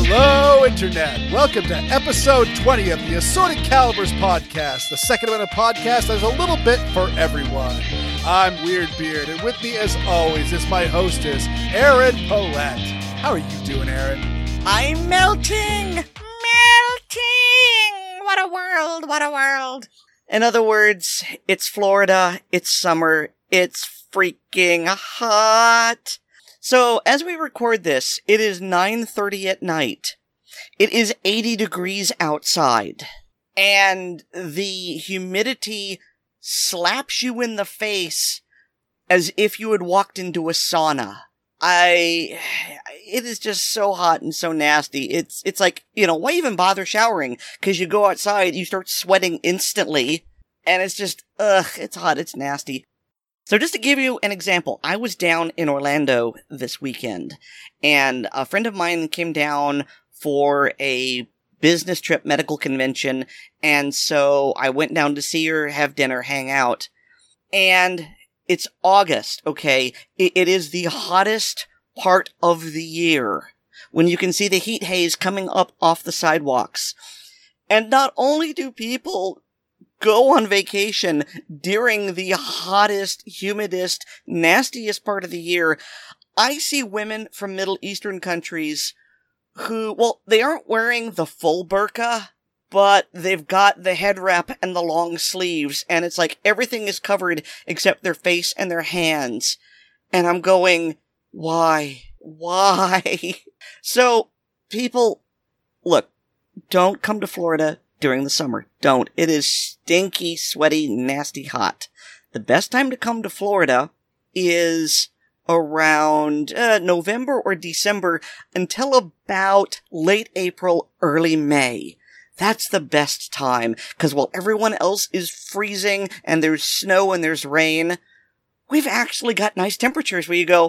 Hello, Internet. Welcome to episode 20 of the Assorted Calibers podcast, the Second Amendment podcast that is a little bit for everyone. I'm Weird Beard, and with me, as always, is my hostess, Aaron Paulette. How are you doing, Aaron? I'm melting! Melting! What a world, what a world. In other words, it's Florida, it's summer, it's freaking hot. So, as we record this, it is 9:30 at night. It is 80 degrees outside. And the humidity slaps you in the face as if you had walked into a sauna. It is just so hot and so nasty. It's like, why even bother showering? Because you go outside, you start sweating instantly, and it's just, it's hot, it's nasty. So just to give you an example, I was down in Orlando this weekend, and a friend of mine came down for a business trip medical convention, and so I went down to see her, have dinner, hang out, and it's August, okay? It is the hottest part of the year when you can see the heat haze coming up off the sidewalks. And not only do people go on vacation during the hottest, humidest, nastiest part of the year, I see women from Middle Eastern countries who, well, they aren't wearing the full burqa, but they've got the head wrap and the long sleeves, and it's like everything is covered except their face and their hands. And I'm going, why? Why? So, people, look, don't come to Florida during the summer. Don't. It is stinky, sweaty, nasty hot. The best time to come to Florida is around November or December until about late April, early May. That's the best time, because while everyone else is freezing and there's snow and there's rain, we've actually got nice temperatures where you go,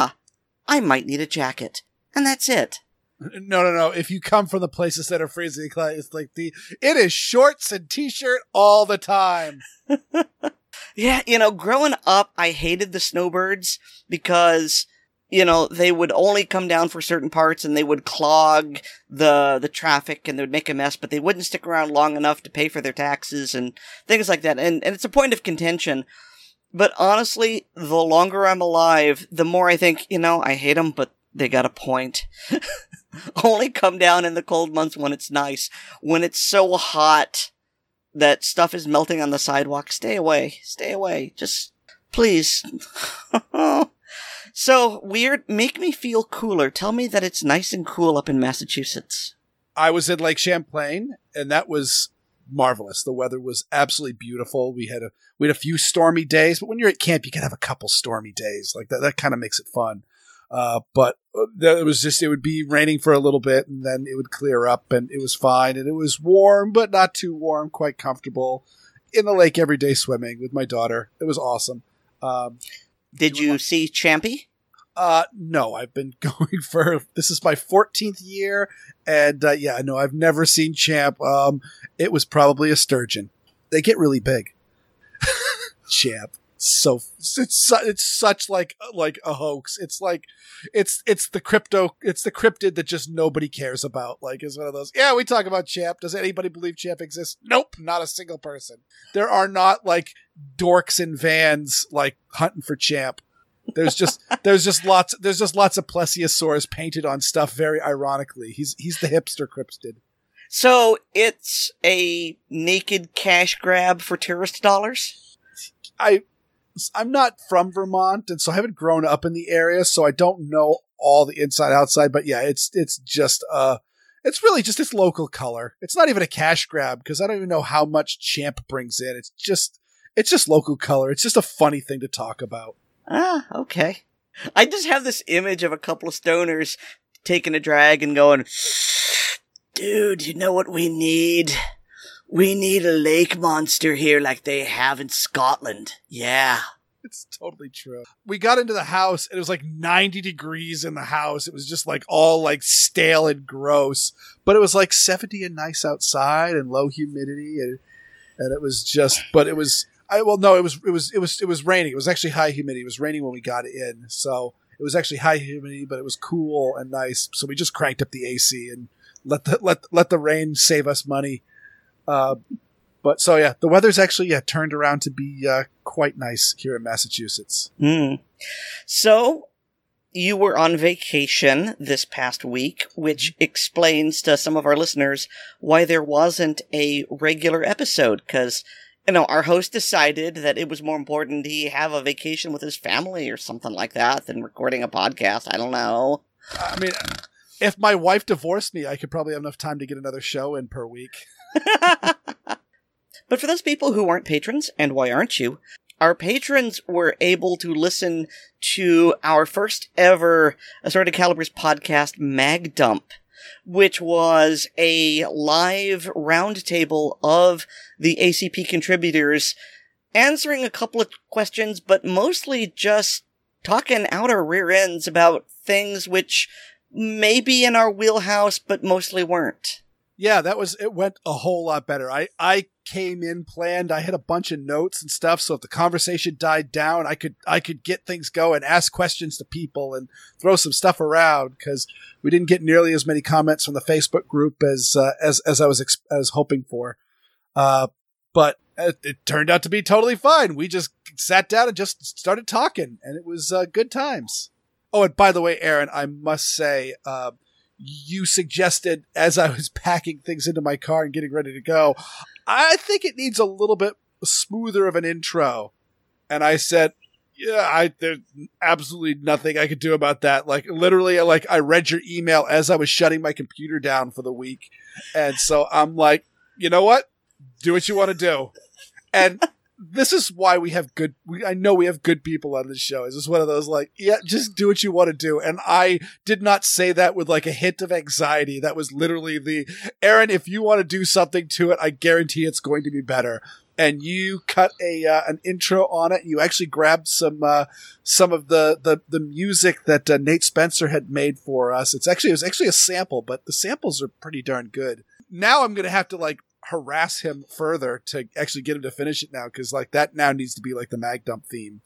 I might need a jacket. And that's it. No. If you come from the places that are freezing, it's like it is shorts and t-shirt all the time. Yeah, growing up, I hated the snowbirds because, they would only come down for certain parts and they would clog the traffic and they would make a mess, but they wouldn't stick around long enough to pay for their taxes and things like that. And it's a point of contention. But honestly, the longer I'm alive, the more I think, I hate them, but they got a point. Only come down in the cold months when it's nice. When it's so hot that stuff is melting on the sidewalk, stay away. Stay away. Just, please. So, Weird, make me feel cooler. Tell me that it's nice and cool up in Massachusetts. I was in Lake Champlain, and that was marvelous. The weather was absolutely beautiful. We had a few stormy days, but when you're at camp, you can have a couple stormy days. Like that kind of makes it fun. But it would be raining for a little bit and then it would clear up and it was fine. And it was warm, but not too warm, quite comfortable in the lake every day swimming with my daughter. It was awesome. Did you see Champy? No, I've been going this is my 14th year. And, no, I've never seen Champ. It was probably a sturgeon. They get really big. Champ. So it's such like a hoax. It's like it's the cryptid that just nobody cares about. Like, it's one of those. Yeah, we talk about Champ. Does anybody believe Champ exists? Nope, not a single person. There are not like dorks in vans like hunting for Champ. There's just lots of plesiosaurs painted on stuff very ironically. He's the hipster cryptid. So it's a naked cash grab for tourist dollars? I'm not from Vermont, and so I haven't grown up in the area, so I don't know all the inside outside. But yeah, it's really just its local color. It's not even a cash grab because I don't even know how much Champ brings in. It's just local color. It's just a funny thing to talk about. Ah, okay. I just have this image of a couple of stoners taking a drag and going, dude, you know what we need? We need a lake monster here like they have in Scotland. Yeah. It's totally true. We got into the house and it was like 90 degrees in the house. It was just like all like stale and gross, but it was like 70 and nice outside and low humidity. And it was just, but it was, it was raining. It was actually high humidity. It was raining when we got in. So It was actually high humidity, but it was cool and nice. So we just cranked up the AC and let the rain save us money. But so yeah, the weather's actually turned around to be quite nice here in Massachusetts. So you were on vacation this past week, which explains to some of our listeners why there wasn't a regular episode, because, our host decided that it was more important he have a vacation with his family or something like that than recording a podcast. I don't know. I mean, if my wife divorced me, I could probably have enough time to get another show in per week. But for those people who aren't patrons, and why aren't you, our patrons were able to listen to our first ever Assorted Calibers podcast, Mag Dump, which was a live roundtable of the ACP contributors answering a couple of questions, but mostly just talking out our rear ends about things which may be in our wheelhouse, but mostly weren't. Yeah, it went a whole lot better. I came in planned. I had a bunch of notes and stuff. So if the conversation died down, I could get things going, ask questions to people and throw some stuff around, because we didn't get nearly as many comments from the Facebook group as I was hoping for. But it turned out to be totally fine. We just sat down and just started talking, and it was good times. Oh, and by the way, Aaron, I must say, you suggested as I was packing things into my car and getting ready to go, I think it needs a little bit smoother of an intro. And I said, there's absolutely nothing I could do about that. Like literally, I read your email as I was shutting my computer down for the week. And so I'm like, you know what? Do what you want to do. And this is why I know we have good people on this show. It's just one of those just do what you want to do. And I did not say that with like a hint of anxiety. That was literally Aaron, if you want to do something to it, I guarantee it's going to be better. And you cut an intro on it. You actually grabbed some of the music that Nate Spencer had made for us. It was actually a sample, but the samples are pretty darn good. Now I'm going to have to harass him further to actually get him to finish it now, because that now needs to be the Mag Dump theme.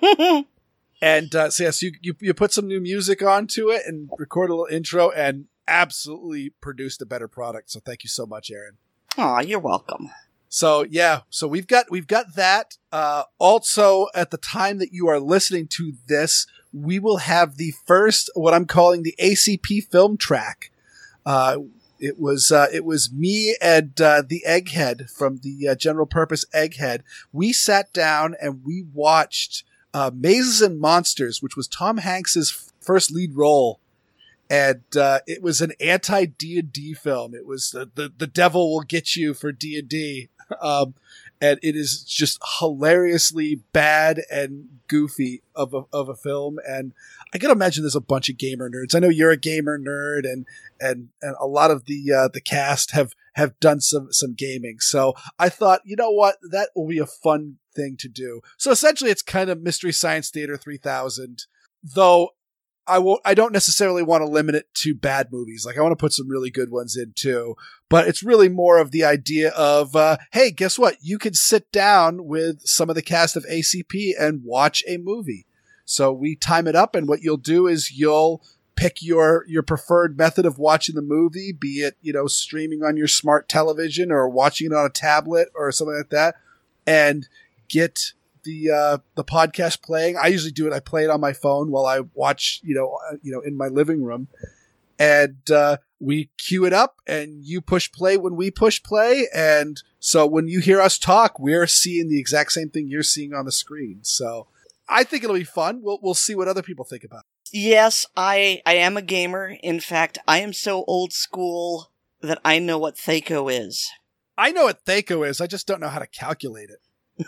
And so you put some new music onto it and record a little intro and absolutely produced a better product. So thank you so much, Aaron. Aw, you're welcome. So so we've got that. Also, at the time that you are listening to this, we will have the first, what I'm calling the ACP film track. It was me and the Egghead from the General Purpose Egghead. We sat down and we watched Mazes and Monsters, which was Tom Hanks's first lead role. And it was an anti-D&D film. It was the devil will get you for D&D. And it is just hilariously bad and goofy of a film. And I can imagine there's a bunch of gamer nerds. I know you're a gamer nerd, and a lot of the cast have done some gaming. So I thought, you know what, that will be a fun thing to do. So essentially, it's kind of Mystery Science Theater 3000, though. I don't necessarily want to limit it to bad movies. I want to put some really good ones in too, but it's really more of the idea of, hey, guess what? You can sit down with some of the cast of ACP and watch a movie. So we time it up, and what you'll do is you'll pick your preferred method of watching the movie, be it, streaming on your smart television or watching it on a tablet or something like that, and get the podcast playing. I usually do it. I play it on my phone while I watch, in my living room, and we cue it up, and you push play when we push play. And so when you hear us talk, we're seeing the exact same thing you're seeing on the screen. So I think it'll be fun. We'll see what other people think about it. Yes, I am a gamer. In fact, I am so old school that I know what THACO is. I know what THACO is. I just don't know how to calculate it.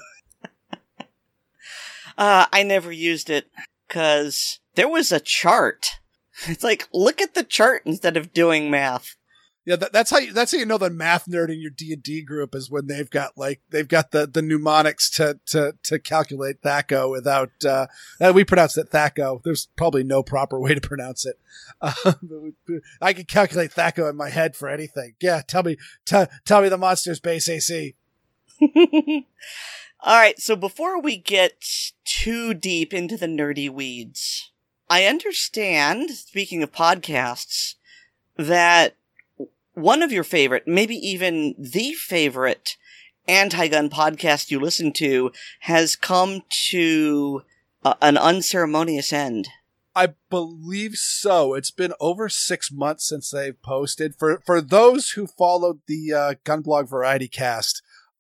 I never used it because there was a chart. It's like, look at the chart instead of doing math. Yeah, that's how you know the math nerd in your D&D group is when they've got the mnemonics to calculate THACO without we pronounce it THACO. There's probably no proper way to pronounce it. I can calculate THACO in my head for anything. Yeah, tell me the monster's base AC. All right, so before we get too deep into the nerdy weeds, I understand, speaking of podcasts, that one of your favorite, maybe even the favorite anti-gun podcast you listen to has come to an unceremonious end. I believe so. It's been over 6 months since they've posted. For those who followed the Gunblog Variety Cast,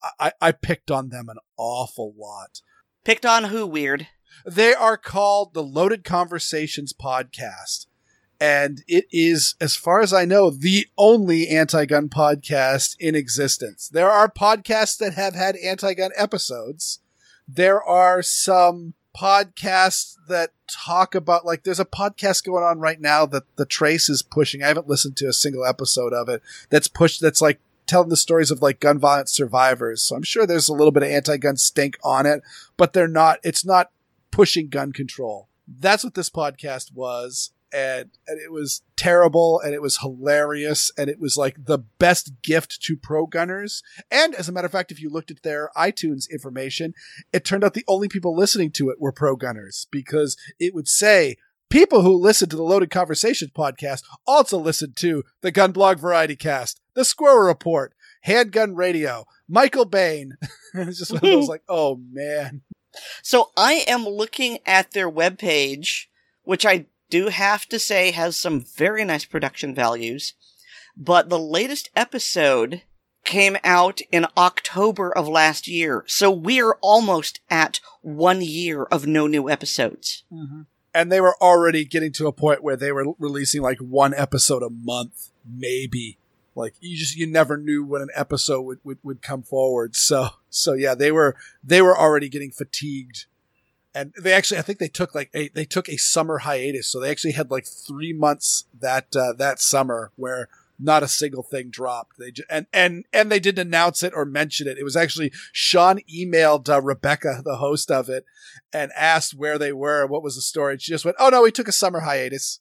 I picked on them an awful lot. Picked on who, Weird? They are called the Loaded Conversations Podcast. And it is, as far as I know, the only anti-gun podcast in existence. There are podcasts that have had anti-gun episodes. There are some podcasts that talk about, like, there's a podcast going on right now that the Trace is pushing. I haven't listened to a single episode of it. That's like telling the stories of like gun violence survivors. So I'm sure there's a little bit of anti-gun stink on it, but it's not pushing gun control. That's what this podcast was. And it was terrible, and it was hilarious, and it was like the best gift to pro gunners. And as a matter of fact, if you looked at their iTunes information, it turned out the only people listening to it were pro gunners, because it would say people who listen to the Loaded Conversations podcast also listen to the Gunblog Variety Cast, the Squirrel Report, Handgun Radio, Michael Bain. It's just one of those like, oh man. So I am looking at their webpage, which I do have to say has some very nice production values, but the latest episode came out in October of last year, so we're almost at 1 year of no new episodes. Mm-hmm. And they were already getting to a point where they were releasing like one episode a month, maybe. Like you never knew when an episode would come forward. So yeah, they were already getting fatigued. And they actually, I think they took a summer hiatus. So they actually had like 3 months that summer where not a single thing dropped. And they didn't announce it or mention it. It was actually Sean emailed Rebecca, the host of it, and asked where they were and what was the story. And she just went, "Oh no, we took a summer hiatus,"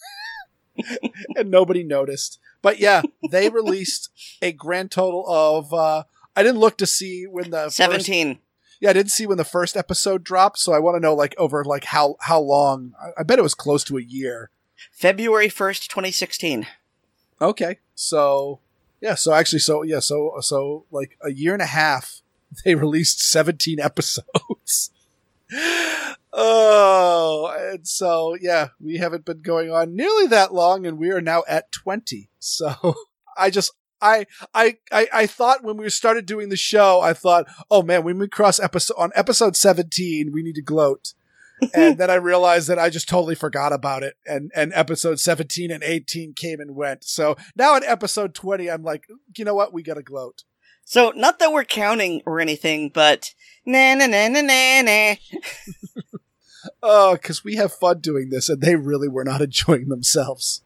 and nobody noticed. But yeah, they released a grand total of. I didn't look to see when the 17. Yeah, I didn't see when the first episode dropped, so I want to know like over like how long. I bet it was close to a year. February 1st, 2016. Okay. So like a year and a half they released 17 episodes. Oh, and so yeah, we haven't been going on nearly that long, and we are now at 20. So I thought when we started doing the show, I thought, oh man, when we cross episode 17, we need to gloat. And then I realized that I just totally forgot about it. And episode 17 and 18 came and went. So now at episode 20, I'm like, you know what? We got to gloat. So not that we're counting or anything, but na na na na na na. Oh, because we have fun doing this, and they really were not enjoying themselves.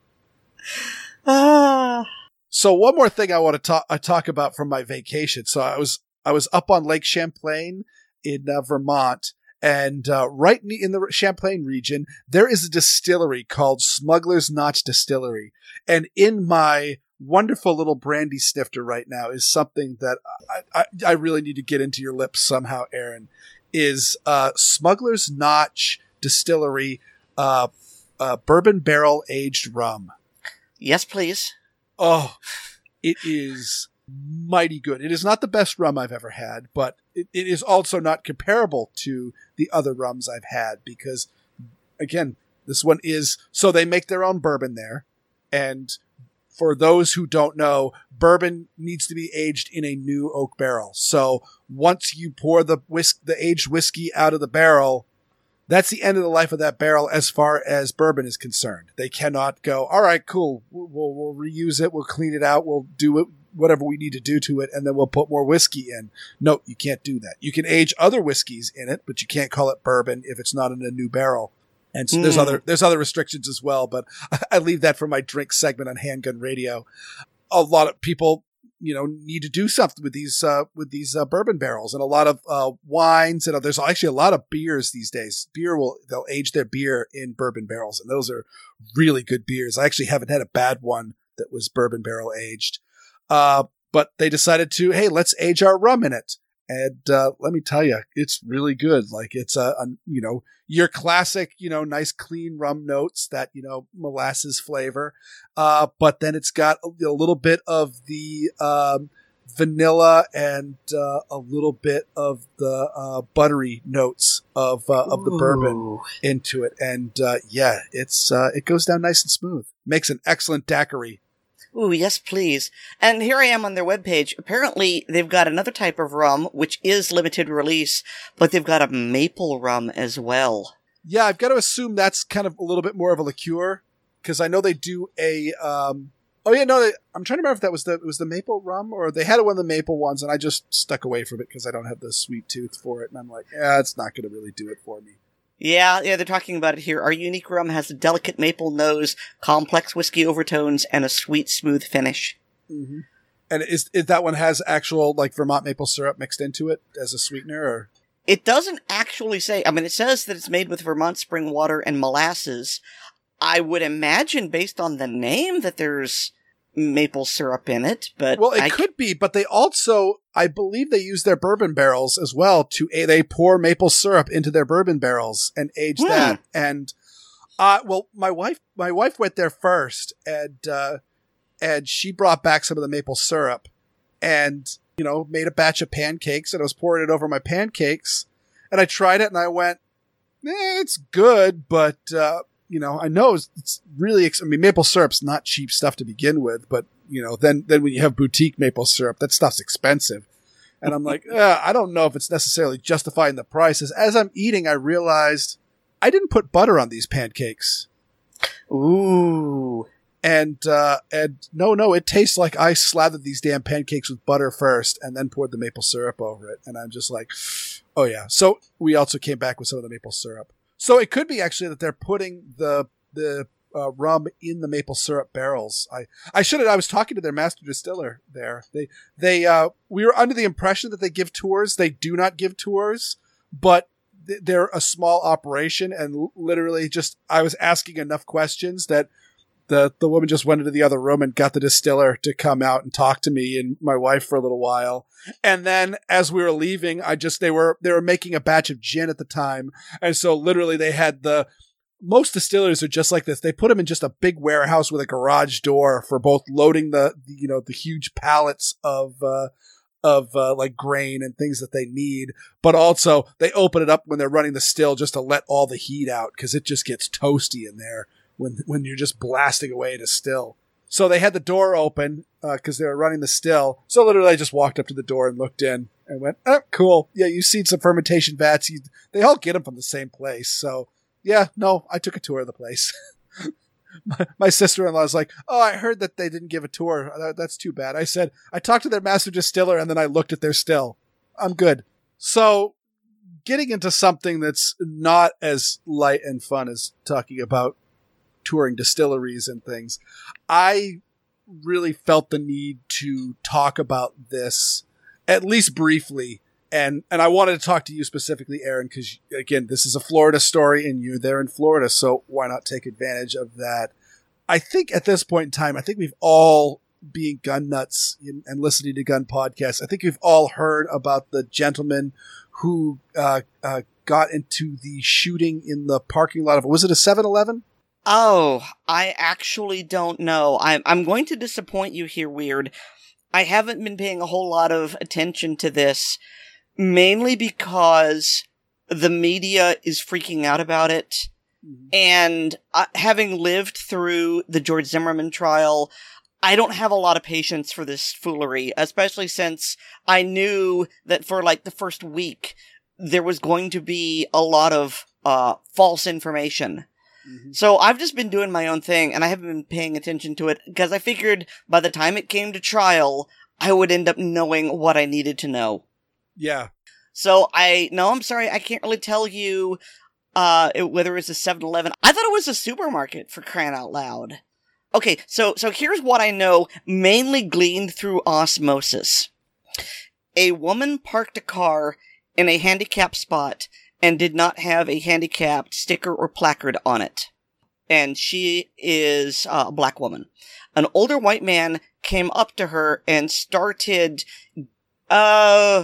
So one more thing I want to talk about from my vacation. So I was up on Lake Champlain in Vermont, and right in the Champlain region, there is a distillery called Smuggler's Notch Distillery. And in my wonderful little brandy snifter right now is something that I really need to get into your lips somehow, Aaron, is Smuggler's Notch Distillery bourbon barrel aged rum. Yes, please. Oh, it is mighty good. It is not the best rum I've ever had, but it is also not comparable to the other rums I've had because, again, this one is, so they make their own bourbon there. And for those who don't know, bourbon needs to be aged in a new oak barrel. So once you pour the aged whiskey out of the barrel, that's the end of the life of that barrel as far as bourbon is concerned. They cannot go, all right, cool, we'll reuse it, we'll clean it out, we'll do it, whatever we need to do to it, and then we'll put more whiskey in. No, you can't do that. You can age other whiskeys in it, but you can't call it bourbon if it's not in a new barrel. And so there's other restrictions as well, but I leave that for my drink segment on Handgun Radio. A lot of people, need to do something with these bourbon barrels, and a lot of wines, and there's actually a lot of beers these days. They'll age their beer in bourbon barrels, and those are really good beers. I actually haven't had a bad one that was bourbon barrel aged. But they decided to, hey, let's age our rum in it. And let me tell you, it's really good. Like it's your classic, nice clean rum notes, that, molasses flavor. But then it's got a little bit of the vanilla and a little bit of the buttery notes of the bourbon into it. And it goes down nice and smooth. Makes an excellent daiquiri. Ooh, yes, please. And here I am on their webpage. Apparently, they've got another type of rum, which is limited release, but they've got a maple rum as well. Yeah, I've got to assume that's kind of a little bit more of a liqueur, because I know they do a... I'm trying to remember if that was the maple rum, or they had one of the maple ones, and I just stuck away from it because I don't have the sweet tooth for it, and I'm like, it's not going to really do it for me. Yeah, they're talking about it here. Our unique rum has a delicate maple nose, complex whiskey overtones, and a sweet, smooth finish. Mm-hmm. And is that one has actual, like, Vermont maple syrup mixed into it as a sweetener, or? It doesn't actually say. I mean, it says that it's made with Vermont spring water and molasses. I would imagine, based on the name, that there's maple syrup in it, but... Well, it could be, but they also, I believe they use their bourbon barrels as well they pour maple syrup into their bourbon barrels and age that. And, my wife went there first, and she brought back some of the maple syrup and, made a batch of pancakes, and I was pouring it over my pancakes, and I tried it and I went, it's good, but, I know it's really, maple syrup's not cheap stuff to begin with, but, then when you have boutique maple syrup, that stuff's expensive. And I'm like, I don't know if it's necessarily justifying the prices. As I'm eating, I realized I didn't put butter on these pancakes. Ooh. And no, it tastes like I slathered these damn pancakes with butter first and then poured the maple syrup over it. And I'm just like, oh yeah. So we also came back with some of the maple syrup. So it could be actually that they're putting the rum in the maple syrup barrels. I was talking to their master distiller there. We were under the impression that they give tours. They do not give tours, but they're a small operation, and literally I was asking enough questions that the woman just went into the other room and got the distiller to come out and talk to me and my wife for a little while. And then as we were leaving, they were making a batch of gin at the time. And so literally they had most distillers are just like this. They put them in just a big warehouse with a garage door for both loading the huge pallets of like grain and things that they need. But also they open it up when they're running the still just to let all the heat out, because it just gets toasty in there when you're just blasting away at a still. So they had the door open because they were running the still. So literally I just walked up to the door and looked in and went, oh, cool. Yeah, you've seen some fermentation vats. They all get them from the same place. So yeah, no, I took a tour of the place. My sister-in-law was like, oh, I heard that they didn't give a tour. That's too bad. I said, I talked to their master distiller and then I looked at their still. I'm good. So getting into something that's not as light and fun as talking about touring distilleries and things, I really felt the need to talk about this at least briefly. And I wanted to talk to you specifically, Aaron, because again, this is a Florida story and you're there in Florida. So why not take advantage of that? I think at this point in time, I think we've all, being gun nuts and listening to gun podcasts, I think we've all heard about the gentleman who got into the shooting in the parking lot of, was it a 7-Eleven? Oh, I actually don't know. I'm going to disappoint you here, Weird. I haven't been paying a whole lot of attention to this, mainly because the media is freaking out about it. Mm-hmm. And having lived through the George Zimmerman trial, I don't have a lot of patience for this foolery, especially since I knew that for like the first week, there was going to be a lot of false information. Mm-hmm. So I've just been doing my own thing, and I haven't been paying attention to it, because I figured by the time it came to trial, I would end up knowing what I needed to know. Yeah. So I'm sorry, I can't really tell you whether it's a 7-Eleven. I thought it was a supermarket, for crying out loud. Okay, so here's what I know, mainly gleaned through osmosis. A woman parked a car in a handicapped spot and did not have a handicapped sticker or placard on it. And she is a black woman. An older white man came up to her and started,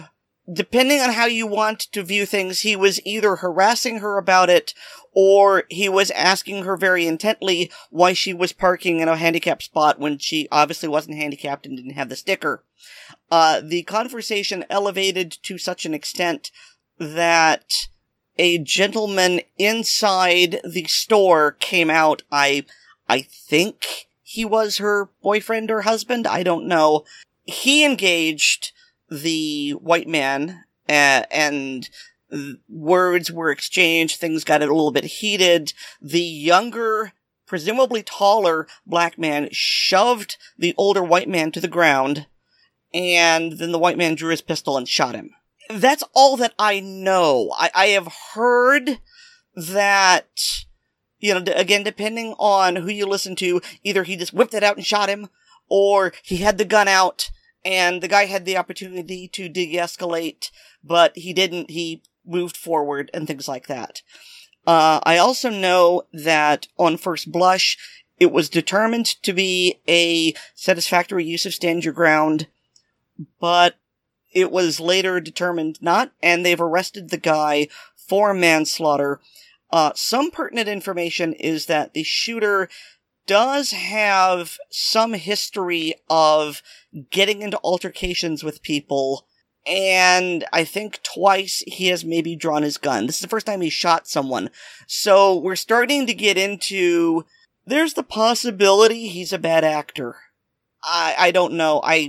depending on how you want to view things, he was either harassing her about it, or he was asking her very intently why she was parking in a handicapped spot when she obviously wasn't handicapped and didn't have the sticker. The conversation elevated to such an extent that a gentleman inside the store came out. I think he was her boyfriend or husband. I don't know. He engaged the white man, and words were exchanged. Things got a little bit heated. The younger, presumably taller black man shoved the older white man to the ground, and then the white man drew his pistol and shot him. That's all that I know. I have heard that, again, depending on who you listen to, either he just whipped it out and shot him, or he had the gun out, and the guy had the opportunity to de-escalate, but he didn't. He moved forward and things like that. I also know that on first blush, it was determined to be a satisfactory use of stand your ground, but it was later determined not, and they've arrested the guy for manslaughter. Some pertinent information is that the shooter does have some history of getting into altercations with people, and I think twice he has maybe drawn his gun. This is the first time he shot someone. So we're starting to get into, there's the possibility he's a bad actor. I don't know. I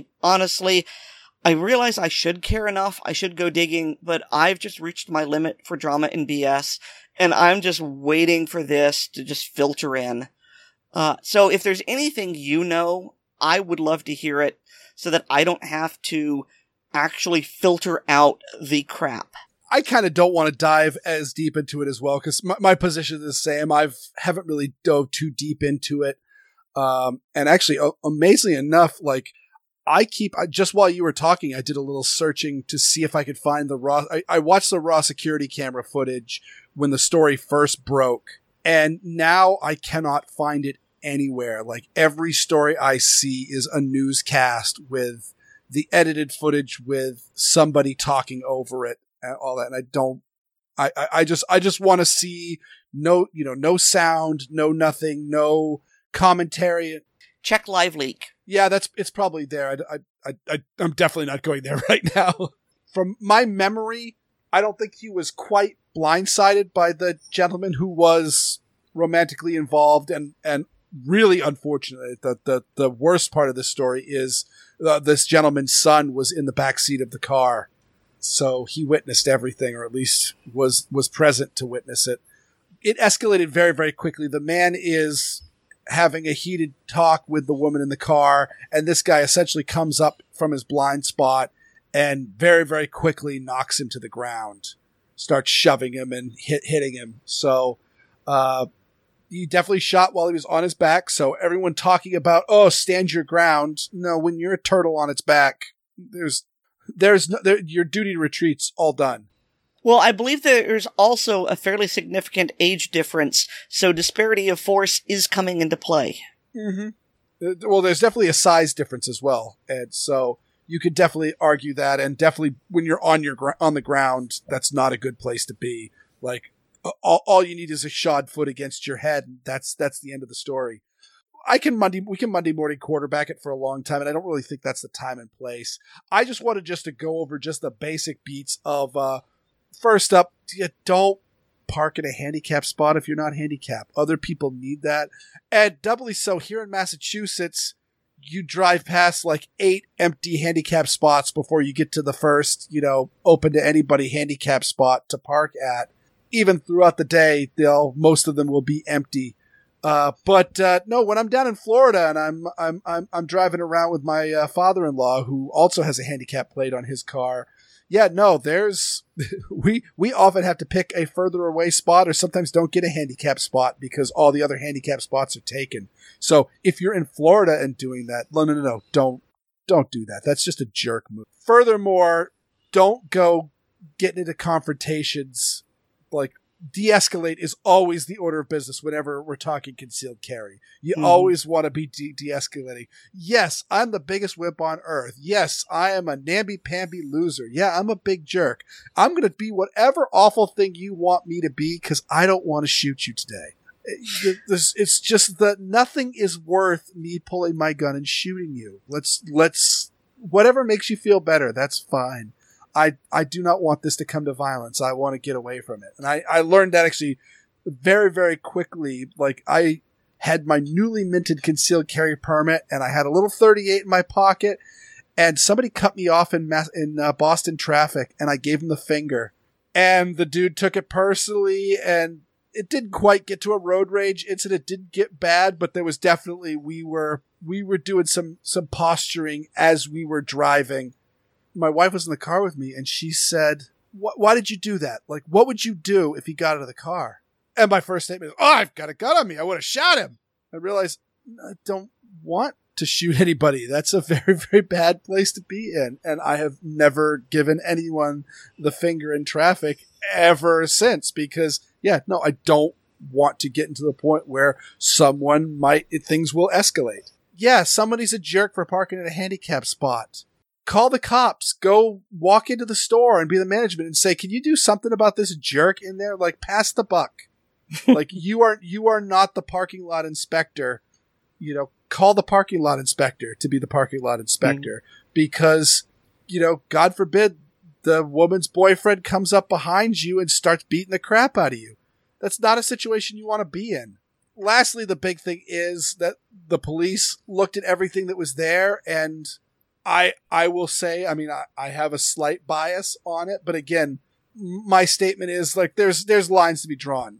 realize I should care enough, I should go digging, but I've just reached my limit for drama and BS, and I'm just waiting for this to just filter in. So if there's anything I would love to hear it, so that I don't have to actually filter out the crap. I kind of don't want to dive as deep into it as well, because my position is the same. Haven't really dove too deep into it. And actually, amazingly enough, just while you were talking, I did a little searching to see if I could find the raw. I watched the raw security camera footage when the story first broke, and now I cannot find it anywhere. Like, every story I see is a newscast with the edited footage with somebody talking over it and all that. And I just want to see no sound, no nothing, no commentary. Check Live Leak. Yeah, it's probably there. I'm definitely not going there right now. From my memory, I don't think he was quite blindsided by the gentleman who was romantically involved, and really unfortunate that the worst part of this story is this gentleman's son was in the back seat of the car, so he witnessed everything, or at least was present to witness it. It escalated very, very quickly. The man is having a heated talk with the woman in the car, and this guy essentially comes up from his blind spot and very, very quickly knocks him to the ground, starts shoving him and hitting him. So he definitely shot while he was on his back. So everyone talking about, stand your ground. No, when you're a turtle on its back, your duty retreat's all done. Well, I believe there's also a fairly significant age difference, so disparity of force is coming into play. Mm-hmm. Well, there's definitely a size difference as well, and so you could definitely argue that. And definitely, when you're on the ground, that's not a good place to be. Like, all you need is a shod foot against your head, and that's the end of the story. We can Monday morning quarterback it for a long time, and I don't really think that's the time and place. I just wanted to go over just the basic beats of. First up, you don't park in a handicapped spot if you're not handicapped. Other people need that. And doubly so, here in Massachusetts, you drive past 8 empty handicapped spots before you get to the first, open to anybody handicapped spot to park at. Even throughout the day, most of them will be empty. But no, when I'm down in Florida and I'm driving around with my father-in-law, who also has a handicap plate on his car. Yeah, no, we often have to pick a further away spot, or sometimes don't get a handicap spot because all the other handicap spots are taken. So if you're in Florida and doing that, no, don't do that. That's just a jerk move. Furthermore, don't go getting into confrontations de-escalate is always the order of business whenever we're talking concealed carry. You always want to be de-escalating. Yes, I'm the biggest wimp on earth. Yes, I am a namby-pamby loser. Yeah, I'm a big jerk. I'm going to be whatever awful thing you want me to be because I don't want to shoot you today. It's just that nothing is worth me pulling my gun and shooting you. Let's whatever makes you feel better, that's fine. I do not want this to come to violence. I want to get away from it. And I learned that actually very, very quickly. Like, I had my newly minted concealed carry permit, and I had a little 38 in my pocket, and somebody cut me off in Boston traffic, and I gave him the finger. And the dude took it personally, and it didn't quite get to a road rage incident. It didn't get bad, but there was definitely, we were doing some posturing as we were driving. My wife was in the car with me, and she said, why did you do that? Like, what would you do if he got out of the car? And my first statement was, I've got a gun on me. I would have shot him. I realized I don't want to shoot anybody. That's a very, very bad place to be in. And I have never given anyone the finger in traffic ever since because, I don't want to get into the point where things will escalate. Yeah, somebody's a jerk for parking in a handicap spot. Call the cops, go walk into the store and be the management and say, can you do something about this jerk in there? Like, pass the buck. Like, you are not the parking lot inspector. Call the parking lot inspector to be the parking lot inspector because, God forbid the woman's boyfriend comes up behind you and starts beating the crap out of you. That's not a situation you want to be in. Lastly, the big thing is that the police looked at everything that was there, and I will say, I mean, I have a slight bias on it, but again, my statement is like, there's lines to be drawn.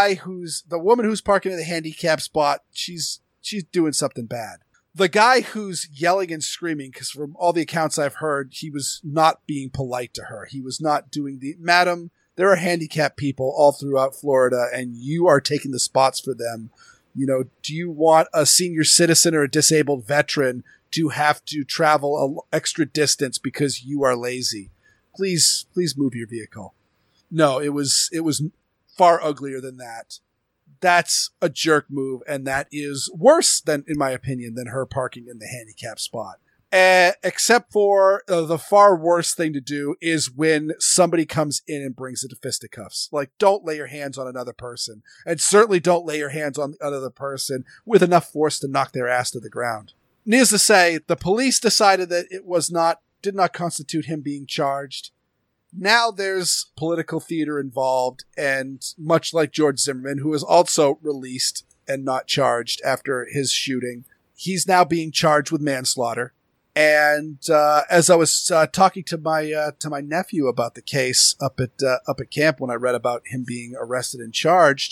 The woman who's parking in the handicap spot, she's doing something bad. The guy who's yelling and screaming, because from all the accounts I've heard, he was not being polite to her. He was not doing madam, there are handicapped people all throughout Florida, and you are taking the spots for them. Do you want a senior citizen or a disabled veteran to have to travel an extra distance because you are lazy? Please move your vehicle. No, it was far uglier than that. That's a jerk move, and that is worse than, in my opinion, than her parking in the handicap spot. Except for the far worse thing to do is when somebody comes in and brings it to fisticuffs. Like, don't lay your hands on another person, and certainly don't lay your hands on the other person with enough force to knock their ass to the ground. Needless to say, the police decided that it did not constitute him being charged. Now there's political theater involved, and much like George Zimmerman, who was also released and not charged after his shooting, he's now being charged with manslaughter. And as I was talking to my nephew about the case up at camp when I read about him being arrested and charged,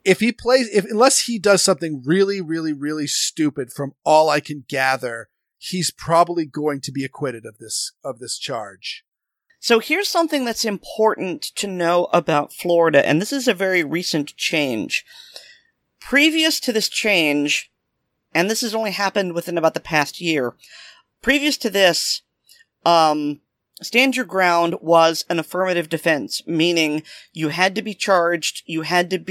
unless he does something really, really, really stupid, from all I can gather, he's probably going to be acquitted of this charge. So here's something that's important to know about Florida, and this is a very recent change. Previous to this change, and this has only happened within about the past year, previous to this, stand your ground was an affirmative defense, meaning you had to be charged, you had to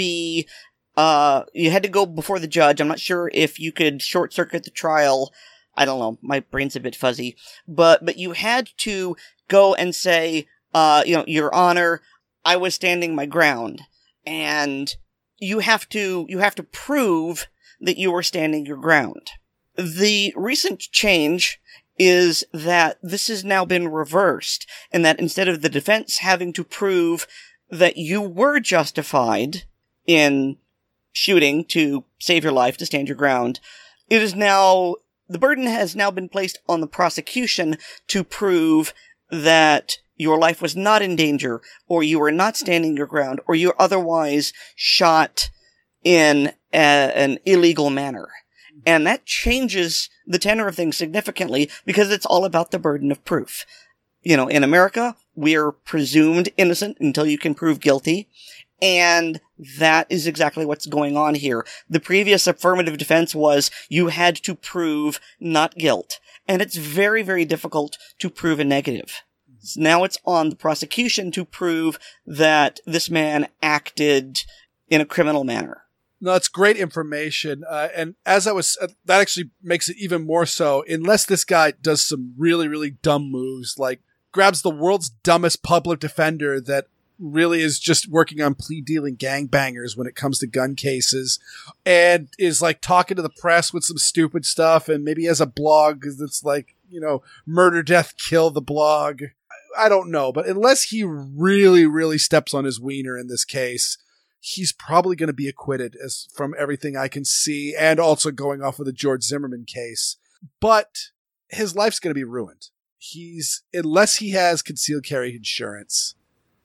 go before the judge. I'm not sure if you could short circuit the trial. I don't know. My brain's a bit fuzzy, but you had to go and say, Your Honor, I was standing my ground, and you have to prove that you were standing your ground. The recent change is that this has now been reversed, and that instead of the defense having to prove that you were justified in shooting to save your life, to stand your ground, the burden has now been placed on the prosecution to prove that your life was not in danger, or you were not standing your ground, or you were otherwise shot in an illegal manner. And that changes the tenor of things significantly, because it's all about the burden of proof. In America, we're presumed innocent until you can prove guilty. And that is exactly what's going on here. The previous affirmative defense was you had to prove not guilt. And it's very, very difficult to prove a negative. Now it's on the prosecution to prove that this man acted in a criminal manner. No, it's great information. And as I was, that actually makes it even more so, unless this guy does some really, really dumb moves, like grabs the world's dumbest public defender that really is just working on plea dealing gangbangers when it comes to gun cases, and is like talking to the press with some stupid stuff, and maybe has a blog that's like, murder, death, kill the blog. I don't know, but unless he really, really steps on his wiener in this case, he's probably going to be acquitted, as from everything I can see, and also going off of the George Zimmerman case. But his life's going to be ruined. Unless he has concealed carry insurance,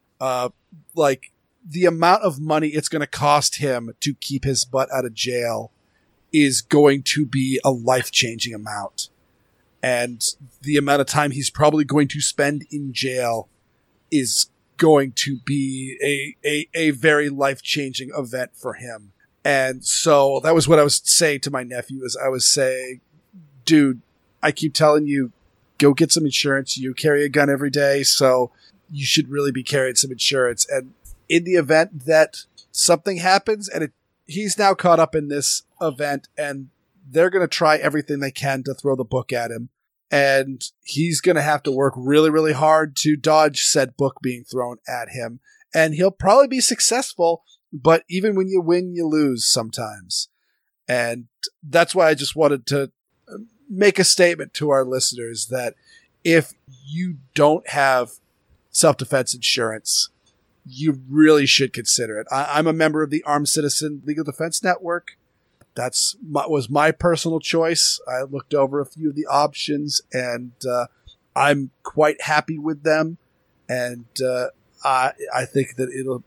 like the amount of money it's going to cost him to keep his butt out of jail is going to be a life-changing amount. And the amount of time he's probably going to spend in jail is going to be a very life-changing event for him. And so that was what I was saying to my nephew, is I was saying, dude, I keep telling you, go get some insurance. You carry a gun every day, so you should really be carrying some insurance. And in the event that something happens, and he's now caught up in this event, and they're going to try everything they can to throw the book at him. And he's going to have to work really, really hard to dodge said book being thrown at him. And he'll probably be successful, but even when you win, you lose sometimes. And that's why I just wanted to make a statement to our listeners that if you don't have self-defense insurance, you really should consider it. I'm a member of the Armed Citizen Legal Defense Network. Was my personal choice. I looked over a few of the options, and I'm quite happy with them. And I think that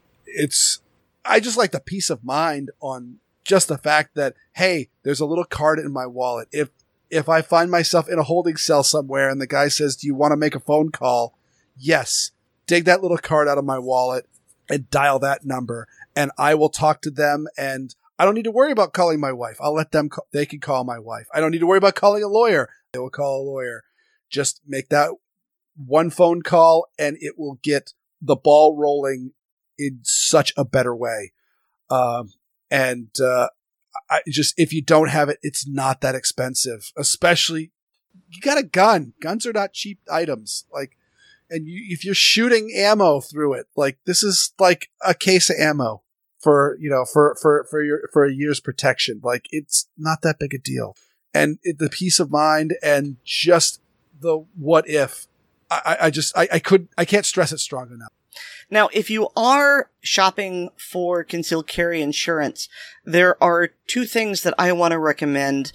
I just like the peace of mind on just the fact that, hey, there's a little card in my wallet. If I find myself in a holding cell somewhere and the guy says, do you want to make a phone call? Yes. Dig that little card out of my wallet and dial that number, and I will talk to them, and I don't need to worry about calling my wife. I'll let them, they can call my wife. I don't need to worry about calling a lawyer. They will call a lawyer. Just make that one phone call and it will get the ball rolling in such a better way. If you don't have it, it's not that expensive. Especially, you got a gun. Guns are not cheap items. If you're shooting ammo through it, this is like a case of ammo for a year's protection. It's not that big a deal. And the peace of mind and just the what if, I can't stress it strong enough. Now, if you are shopping for concealed carry insurance, there are two things that I want to recommend,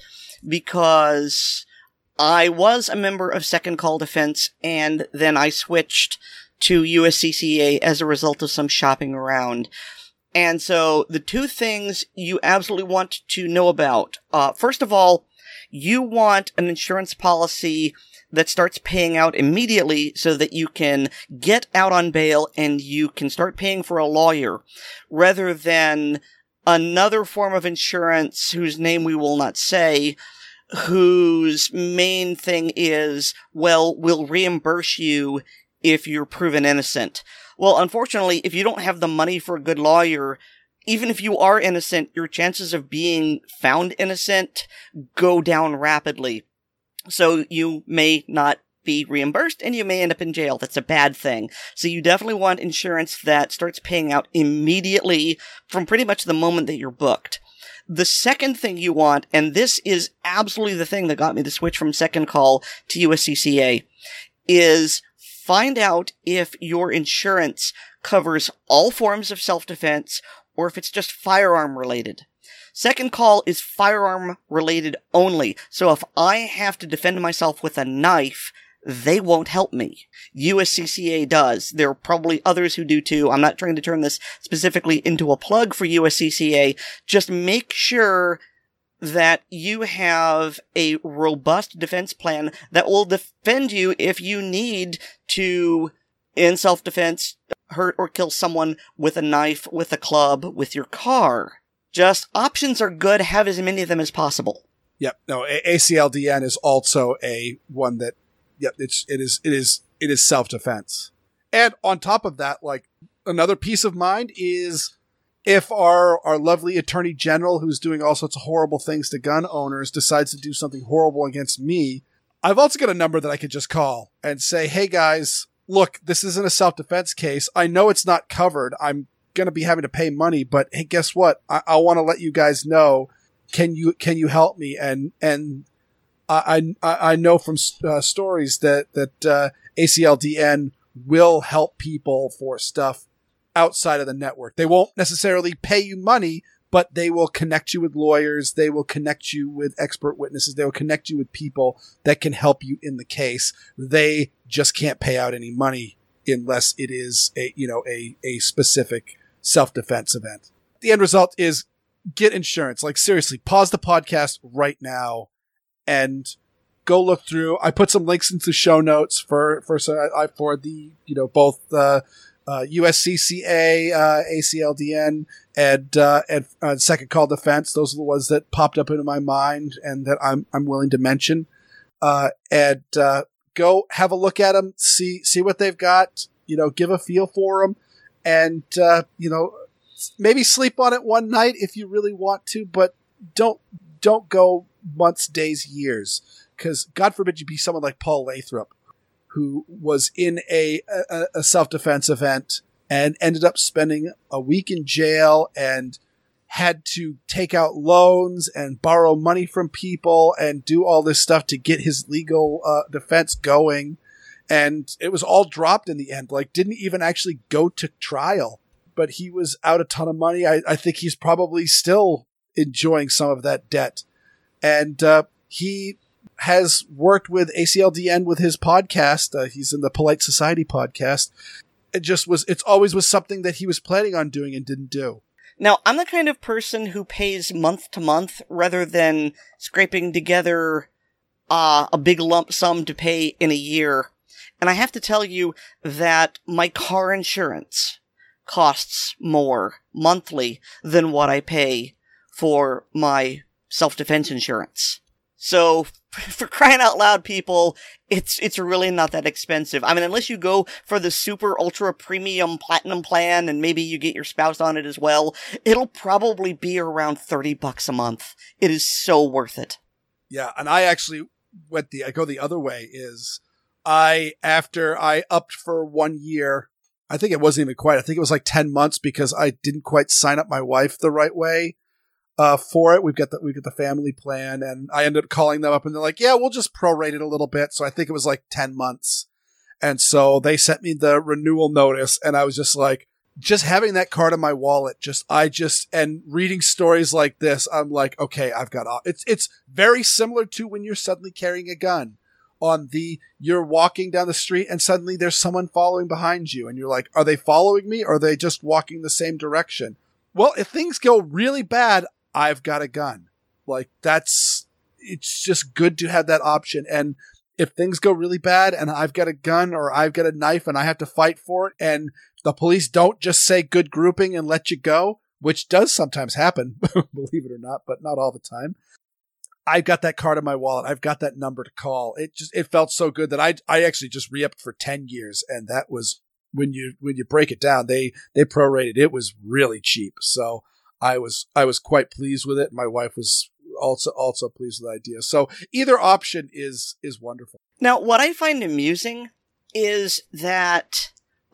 because I was a member of Second Call Defense, and then I switched to USCCA as a result of some shopping around. And so the two things you absolutely want to know about, first of all, you want an insurance policy that starts paying out immediately so that you can get out on bail and you can start paying for a lawyer, rather than another form of insurance whose name we will not say, whose main thing is, well, we'll reimburse you if you're proven innocent. Well, unfortunately, if you don't have the money for a good lawyer, even if you are innocent, your chances of being found innocent go down rapidly. So you may not be reimbursed and you may end up in jail. That's a bad thing. So you definitely want insurance that starts paying out immediately from pretty much the moment that you're booked. The second thing you want, and this is absolutely the thing that got me to switch from Second Call to USCCA, is find out if your insurance covers all forms of self-defense or if it's just firearm related. Second Call is firearm related only, so if I have to defend myself with a knife, they won't help me. USCCA does. There are probably others who do too. I'm not trying to turn this specifically into a plug for USCCA. Just make sure that you have a robust defense plan that will defend you if you need to, in self-defense, hurt or kill someone with a knife, with a club, with your car. Just options are good. Have as many of them as possible. Yep. No, ACLDN is also a one that, yep, it is it is self-defense. And on top of that, like, another peace of mind is if our lovely attorney general, who's doing all sorts of horrible things to gun owners, decides to do something horrible against me, I've also got a number that I could just call and say, hey guys, look, this isn't a self-defense case. I know it's not covered. I'm going to be having to pay money, but hey, guess what? I want to let you guys know. Can you help me? And I know from stories that ACLDN will help people for stuff outside of the network. They won't necessarily pay you money, but they will connect you with lawyers. They will connect you with expert witnesses. They will connect you with people that can help you in the case. They just can't pay out any money unless it is a specific self-defense event. The end result is get insurance. Like, seriously, pause the podcast right now and go look through. I put some links into show notes for the, both USCCA, ACLDN, and Second Call Defense. Those are the ones that popped up into my mind and that I'm willing to mention. Go have a look at them, see what they've got, give a feel for them, and, maybe sleep on it one night if you really want to, but don't go months, days, years, because God forbid you be someone like Paul Lathrop, who was in a self-defense event and ended up spending a week in jail and had to take out loans and borrow money from people and do all this stuff to get his legal defense going. And it was all dropped in the end, like didn't even actually go to trial, but he was out a ton of money. I think he's probably still enjoying some of that debt. And he has worked with ACLDN with his podcast. He's in the Polite Society podcast. It's always was something that he was planning on doing and didn't do. Now, I'm the kind of person who pays month to month rather than scraping together a big lump sum to pay in a year. And I have to tell you that my car insurance costs more monthly than what I pay for my self-defense insurance. So, for crying out loud, people, it's really not that expensive. I mean, unless you go for the super ultra premium platinum plan and maybe you get your spouse on it as well, it'll probably be around $30 a month. It is so worth it. Yeah, and I actually I go the other way is after I upped for 1 year, I think it wasn't even quite, I think it was like 10 months because I didn't quite sign up my wife the right way. For it, we've got the family plan, and I ended up calling them up, and they're like, "Yeah, we'll just prorate it a little bit." So I think it was like 10 months, and so they sent me the renewal notice, and I was just like, just having that card in my wallet, and reading stories like this, I'm like, okay, I've got it's very similar to when you're suddenly carrying a gun. You're walking down the street, and suddenly there's someone following behind you, and you're like, are they following me, or are they just walking the same direction? Well, if things go really bad, I've got a gun. Like, it's just good to have that option. And if things go really bad and I've got a gun or I've got a knife and I have to fight for it and the police don't just say good grouping and let you go, which does sometimes happen, believe it or not, but not all the time. I've got that card in my wallet. I've got that number to call. It felt so good that I actually just re-upped for 10 years. And that was, when you break it down, they prorated. It was really cheap. So I was quite pleased with it. My wife was also pleased with the idea. So either option is wonderful. Now, what I find amusing is that,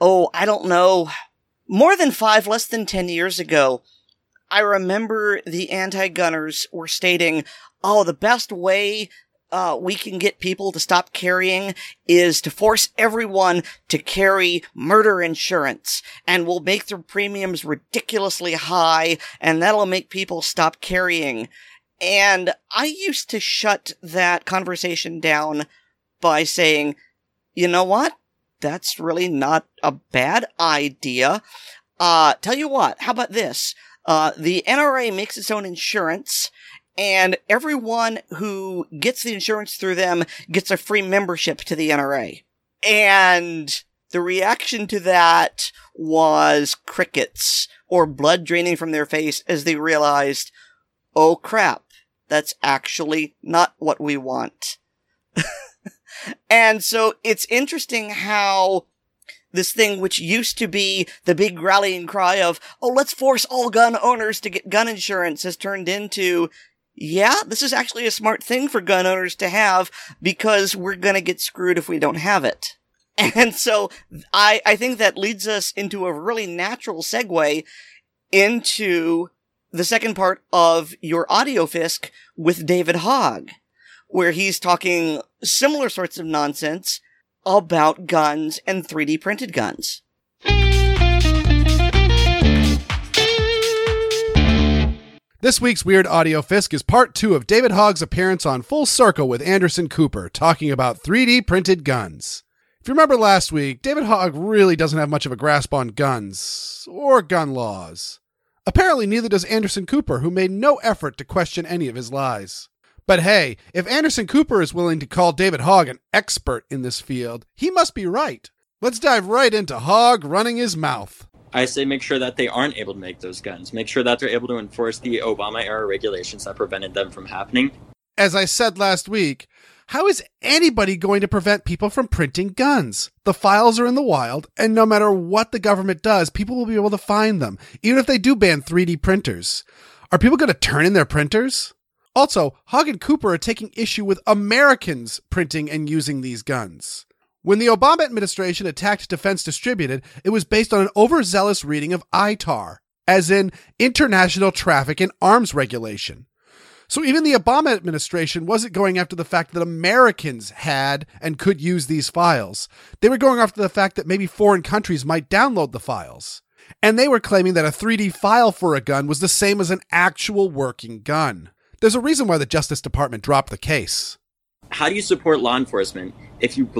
I don't know, more than 5, less than 10 years ago, I remember the anti-gunners were stating, the best way we can get people to stop carrying is to force everyone to carry murder insurance, and we'll make their premiums ridiculously high, and that'll make people stop carrying. And I used to shut that conversation down by saying, you know what? That's really not a bad idea. Tell you what, how about this? The NRA makes its own insurance, and everyone who gets the insurance through them gets a free membership to the NRA. And the reaction to that was crickets, or blood draining from their face as they realized, oh crap, that's actually not what we want. And so it's interesting how this thing, which used to be the big rallying cry of, oh, let's force all gun owners to get gun insurance, has turned into, yeah, this is actually a smart thing for gun owners to have because we're going to get screwed if we don't have it. And so I think that leads us into a really natural segue into the second part of your audio Fisk with David Hogg, where he's talking similar sorts of nonsense about guns and 3D printed guns. This week's Weird Audio Fisk is part 2 of David Hogg's appearance on Full Circle with Anderson Cooper, talking about 3D printed guns. If you remember last week, David Hogg really doesn't have much of a grasp on guns, or gun laws. Apparently neither does Anderson Cooper, who made no effort to question any of his lies. But hey, if Anderson Cooper is willing to call David Hogg an expert in this field, he must be right. Let's dive right into Hogg running his mouth. I say make sure that they aren't able to make those guns. Make sure that they're able to enforce the Obama-era regulations that prevented them from happening. As I said last week, how is anybody going to prevent people from printing guns? The files are in the wild, and no matter what the government does, people will be able to find them, even if they do ban 3D printers. Are people going to turn in their printers? Also, Hogg and Cooper are taking issue with Americans printing and using these guns. When the Obama administration attacked Defense Distributed, it was based on an overzealous reading of ITAR, as in International Traffic in Arms Regulation. So even the Obama administration wasn't going after the fact that Americans had and could use these files. They were going after the fact that maybe foreign countries might download the files. And they were claiming that a 3D file for a gun was the same as an actual working gun. There's a reason why the Justice Department dropped the case. How do you support law enforcement if you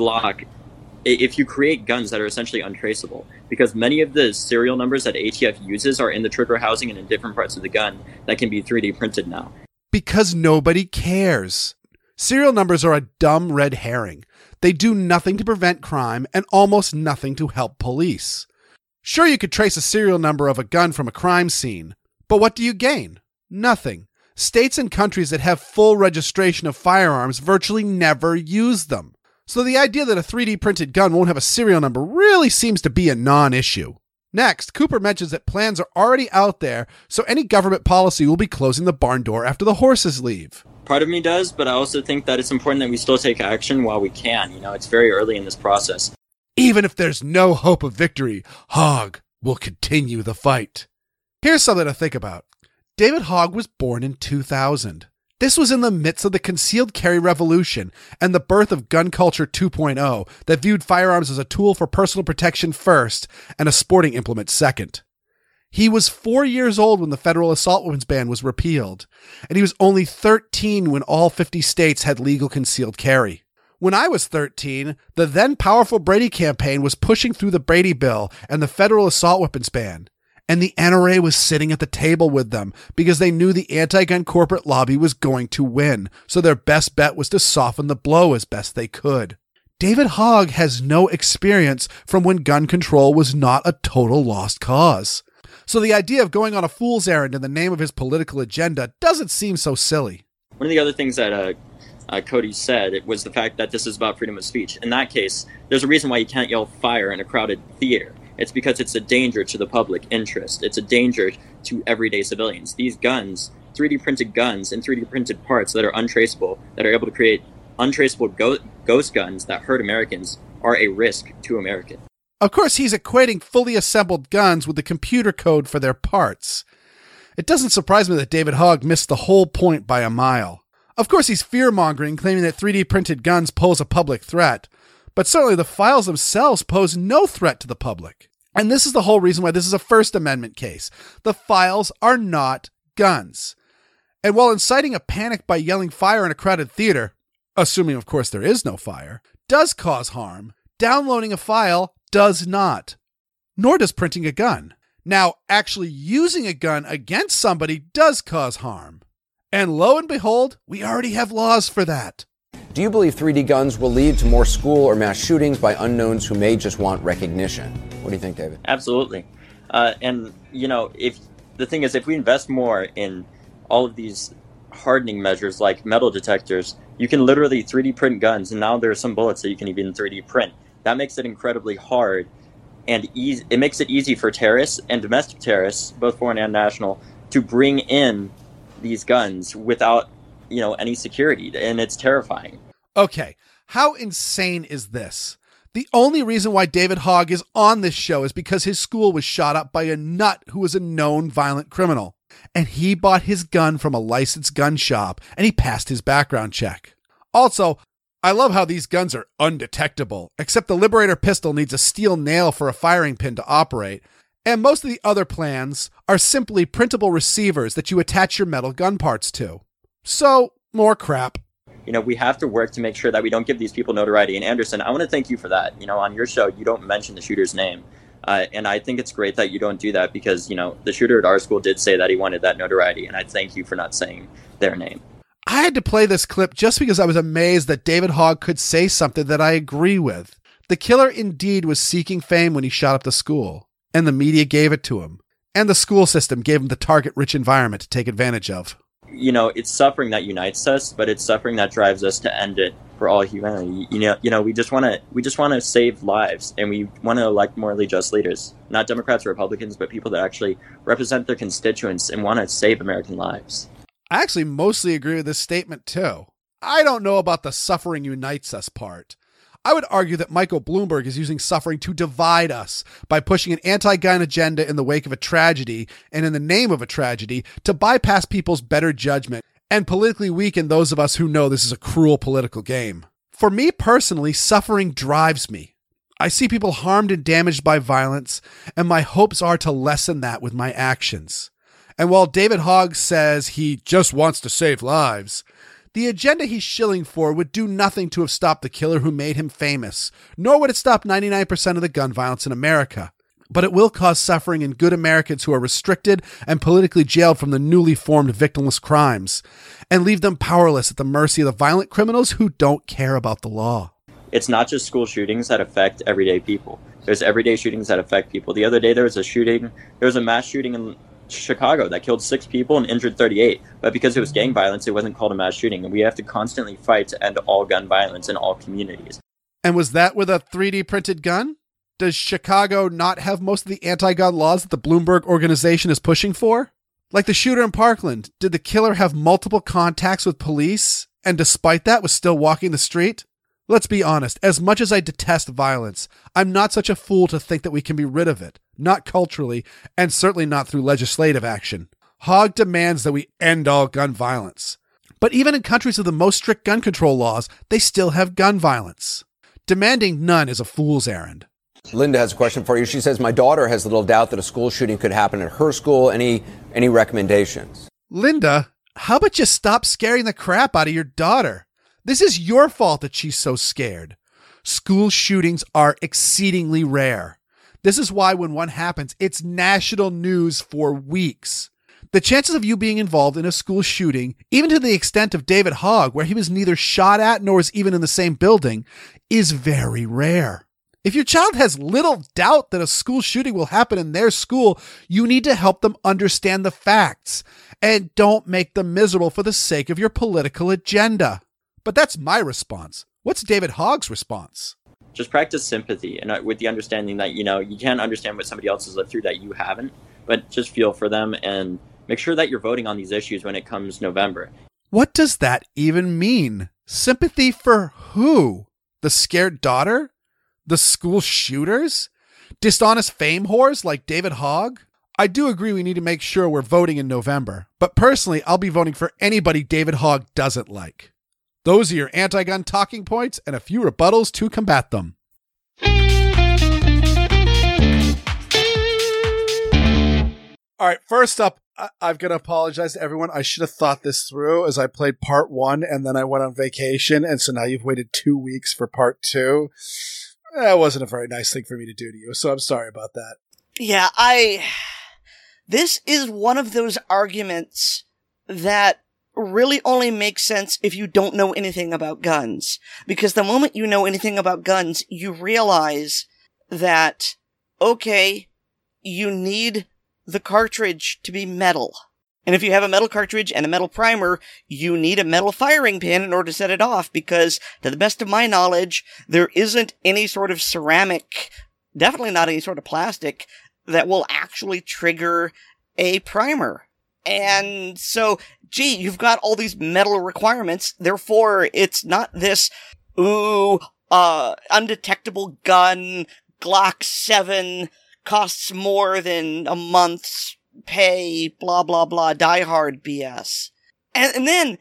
create guns that are essentially untraceable? Because many of the serial numbers that ATF uses are in the trigger housing and in different parts of the gun that can be 3D printed now. Because nobody cares. Serial numbers are a dumb red herring. They do nothing to prevent crime and almost nothing to help police. Sure, you could trace a serial number of a gun from a crime scene, but what do you gain? Nothing. States and countries that have full registration of firearms virtually never use them. So the idea that a 3D printed gun won't have a serial number really seems to be a non-issue. Next, Cooper mentions that plans are already out there, so any government policy will be closing the barn door after the horses leave. Part of me does, but I also think that it's important that we still take action while we can. It's very early in this process. Even if there's no hope of victory, Hogg will continue the fight. Here's something to think about. David Hogg was born in 2000. This was in the midst of the concealed carry revolution and the birth of gun culture 2.0 that viewed firearms as a tool for personal protection first and a sporting implement second. He was 4 years old when the federal assault weapons ban was repealed, and he was only 13 when all 50 states had legal concealed carry. When I was 13, the then powerful Brady campaign was pushing through the Brady bill and the federal assault weapons ban. And the NRA was sitting at the table with them because they knew the anti-gun corporate lobby was going to win, so their best bet was to soften the blow as best they could. David Hogg has no experience from when gun control was not a total lost cause. So the idea of going on a fool's errand in the name of his political agenda doesn't seem so silly. One of the other things that Cody said was the fact that this is about freedom of speech. In that case, there's a reason why you can't yell fire in a crowded theater. It's because it's a danger to the public interest. It's a danger to everyday civilians. These guns, 3D printed guns and 3D printed parts that are untraceable, that are able to create untraceable ghost guns that hurt Americans, are a risk to Americans. Of course, he's equating fully assembled guns with the computer code for their parts. It doesn't surprise me that David Hogg missed the whole point by a mile. Of course, he's fear-mongering, claiming that 3D printed guns pose a public threat. But certainly the files themselves pose no threat to the public. And this is the whole reason why this is a First Amendment case. The files are not guns. And while inciting a panic by yelling fire in a crowded theater, assuming of course there is no fire, does cause harm, downloading a file does not. Nor does printing a gun. Now, actually using a gun against somebody does cause harm. And lo and behold, we already have laws for that. Do you believe 3D guns will lead to more school or mass shootings by unknowns who may just want recognition? What do you think, David? Absolutely. And, if the thing is, if we invest more in all of these hardening measures like metal detectors, you can literally 3D print guns, and now there are some bullets that you can even 3D print. That makes it incredibly hard and easy. It makes it easy for terrorists and domestic terrorists, both foreign and national, to bring in these guns without, any security, and it's terrifying. Okay, how insane is this? The only reason why David Hogg is on this show is because his school was shot up by a nut who was a known violent criminal. And he bought his gun from a licensed gun shop, and he passed his background check. Also, I love how these guns are undetectable, except the Liberator pistol needs a steel nail for a firing pin to operate, and most of the other plans are simply printable receivers that you attach your metal gun parts to. So, more crap. We have to work to make sure that we don't give these people notoriety. And Anderson, I want to thank you for that. On your show, you don't mention the shooter's name. And I think it's great that you don't do that because, the shooter at our school did say that he wanted that notoriety. And I thank you for not saying their name. I had to play this clip just because I was amazed that David Hogg could say something that I agree with. The killer indeed was seeking fame when he shot up the school, and the media gave it to him. And the school system gave him the target-rich environment to take advantage of. It's suffering that unites us, but it's suffering that drives us to end it for all humanity. We just want to save lives, and we want to elect morally just leaders, not Democrats or Republicans, but people that actually represent their constituents and want to save American lives. I actually mostly agree with this statement too. I don't know about the suffering unites us part. I would argue that Michael Bloomberg is using suffering to divide us by pushing an anti-gun agenda in the wake of a tragedy and in the name of a tragedy to bypass people's better judgment and politically weaken those of us who know this is a cruel political game. For me personally, suffering drives me. I see people harmed and damaged by violence, and my hopes are to lessen that with my actions. And while David Hogg says he just wants to save lives, the agenda he's shilling for would do nothing to have stopped the killer who made him famous, nor would it stop 99% of the gun violence in America. But it will cause suffering in good Americans who are restricted and politically jailed from the newly formed victimless crimes, and leave them powerless at the mercy of the violent criminals who don't care about the law. It's not just school shootings that affect everyday people. There's everyday shootings that affect people. The other day there was a mass shooting in Chicago that killed 6 people and injured 38, but because it was gang violence, it wasn't called a mass shooting, and we have to constantly fight to end all gun violence in all communities. And was that with a 3D printed gun? Does Chicago not have most of the anti-gun laws that the Bloomberg organization is pushing for? Like the shooter in Parkland, did the killer have multiple contacts with police, and despite that was still walking the street? Let's be honest, as much as I detest violence, I'm not such a fool to think that we can be rid of it. Not culturally, and certainly not through legislative action. Hogg demands that we end all gun violence. But even in countries with the most strict gun control laws, they still have gun violence. Demanding none is a fool's errand. Linda has a question for you. She says, my daughter has little doubt that a school shooting could happen at her school. Any recommendations? Linda, how about you stop scaring the crap out of your daughter? This is your fault that she's so scared. School shootings are exceedingly rare. This is why when one happens, it's national news for weeks. The chances of you being involved in a school shooting, even to the extent of David Hogg, where he was neither shot at nor was even in the same building, is very rare. If your child has little doubt that a school shooting will happen in their school, you need to help them understand the facts and don't make them miserable for the sake of your political agenda. But that's my response. What's David Hogg's response? Just practice sympathy, and with the understanding that, you can't understand what somebody else has lived through that you haven't, but just feel for them and make sure that you're voting on these issues when it comes November. What does that even mean? Sympathy for who? The scared daughter? The school shooters? Dishonest fame whores like David Hogg? I do agree we need to make sure we're voting in November, but personally, I'll be voting for anybody David Hogg doesn't like. Those are your anti-gun talking points and a few rebuttals to combat them. All right, first up, I've got to apologize to everyone. I should have thought this through as I played part 1 and then I went on vacation, and so now you've waited 2 weeks for part 2. That wasn't a very nice thing for me to do to you, so I'm sorry about that. Yeah, this is one of those arguments that really only makes sense if you don't know anything about guns. Because the moment you know anything about guns, you realize that, okay, you need the cartridge to be metal. And if you have a metal cartridge and a metal primer, you need a metal firing pin in order to set it off, because to the best of my knowledge, there isn't any sort of ceramic, definitely not any sort of plastic, that will actually trigger a primer. And so, gee, you've got all these metal requirements, therefore it's not this, undetectable gun, Glock 7, costs more than a month's pay, blah, blah, blah, Die Hard BS. And then,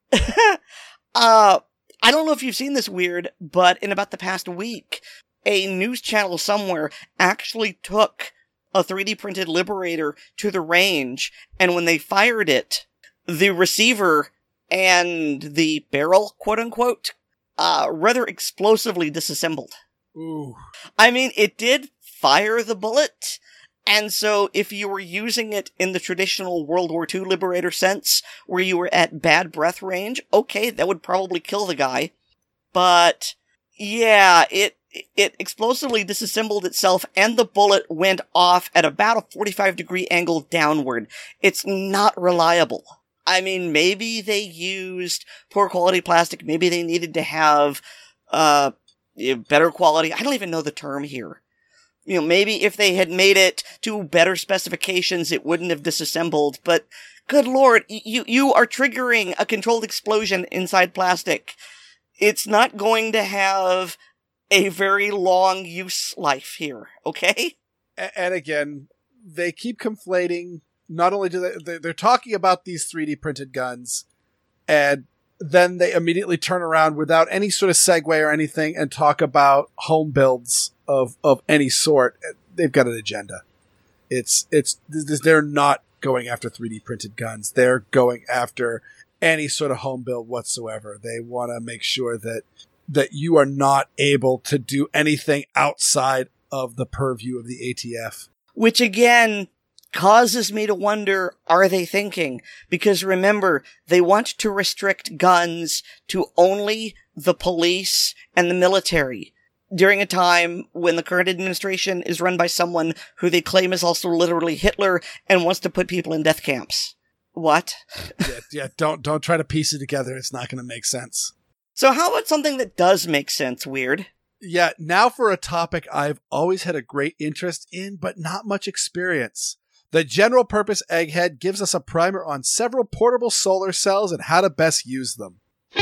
I don't know if you've seen this, Weird, but in about the past week, a news channel somewhere actually took a 3D printed Liberator to the range, and when they fired it, the receiver and the barrel, quote unquote, rather explosively disassembled. Ooh. I mean, it did fire the bullet, and so if you were using it in the traditional World War II Liberator sense, where you were at bad breath range, okay, that would probably kill the guy. But, yeah, it explosively disassembled itself, and the bullet went off at about a 45-degree angle downward. It's not reliable. I mean, maybe they used poor quality plastic, maybe they needed to have, better quality. I don't even know the term here. You know, maybe if they had made it to better specifications, it wouldn't have disassembled, but good lord, you are triggering a controlled explosion inside plastic. It's not going to have a very long use life here, okay? And again, they keep conflating, not only do they're talking about these 3D printed guns, and then they immediately turn around without any sort of segue or anything and talk about home builds of any sort. They've got an agenda. They're not going after 3D printed guns. They're going after any sort of home build whatsoever. They want to make sure that you are not able to do anything outside of the purview of the ATF. Which again causes me to wonder, are they thinking? Because remember, they want to restrict guns to only the police and the military during a time when the current administration is run by someone who they claim is also literally Hitler and wants to put people in death camps. What? Yeah, don't try to piece it together. It's not going to make sense. So how about something that does make sense, Weird? Yeah, now for a topic I've always had a great interest in, but not much experience. The General Purpose Egghead gives us a primer on several portable solar cells and how to best use them.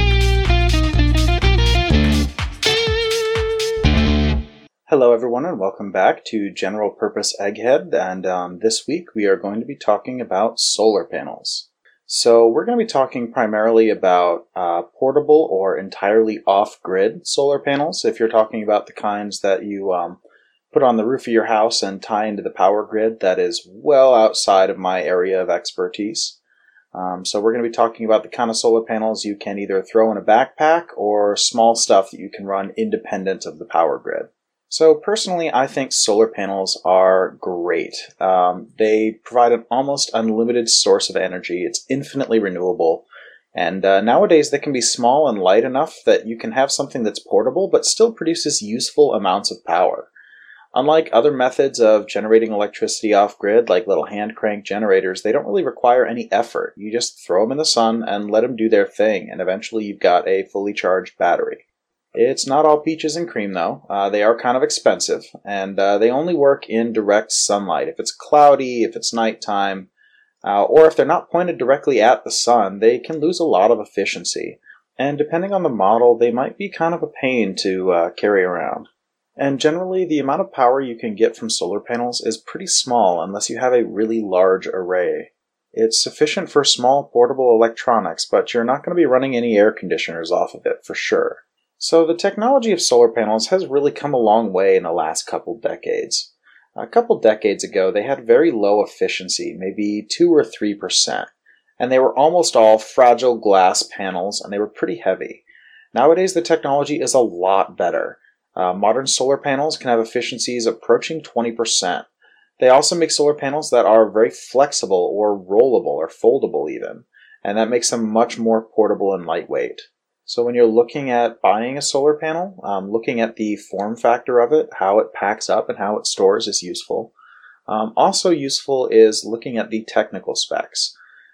Hello everyone and welcome back to General Purpose Egghead, and this week we are going to be talking about solar panels. So we're going to be talking primarily about portable or entirely off-grid solar panels, if you're talking about the kinds that you put on the roof of your house and tie into the power grid. That is well outside of my area of expertise. So we're going to be talking about the kind of solar panels you can either throw in a backpack or small stuff that you can run independent of the power grid. So personally, I think solar panels are great. They provide an almost unlimited source of energy. It's infinitely renewable. And nowadays they can be small and light enough that you can have something that's portable but still produces useful amounts of power. Unlike other methods of generating electricity off-grid, like little hand-crank generators, they don't really require any effort. You just throw them in the sun and let them do their thing, and eventually you've got a fully charged battery. It's not all peaches and cream, though. They are kind of expensive, and they only work in direct sunlight. If it's cloudy, if it's nighttime, or if they're not pointed directly at the sun, they can lose a lot of efficiency. And depending on the model, they might be kind of a pain to carry around. And generally, the amount of power you can get from solar panels is pretty small unless you have a really large array. It's sufficient for small portable electronics, but you're not going to be running any air conditioners off of it for sure. So the technology of solar panels has really come a long way in the last couple decades. A couple decades ago, they had very low efficiency, maybe 2 or 3%, and they were almost all fragile glass panels, and they were pretty heavy. Nowadays, the technology is a lot better. Modern solar panels can have efficiencies approaching 20%. They also make solar panels that are very flexible or rollable or foldable even, and that makes them much more portable and lightweight. So when you're looking at buying a solar panel, looking at the form factor of it, how it packs up and how it stores is useful. Also useful is looking at the technical specs.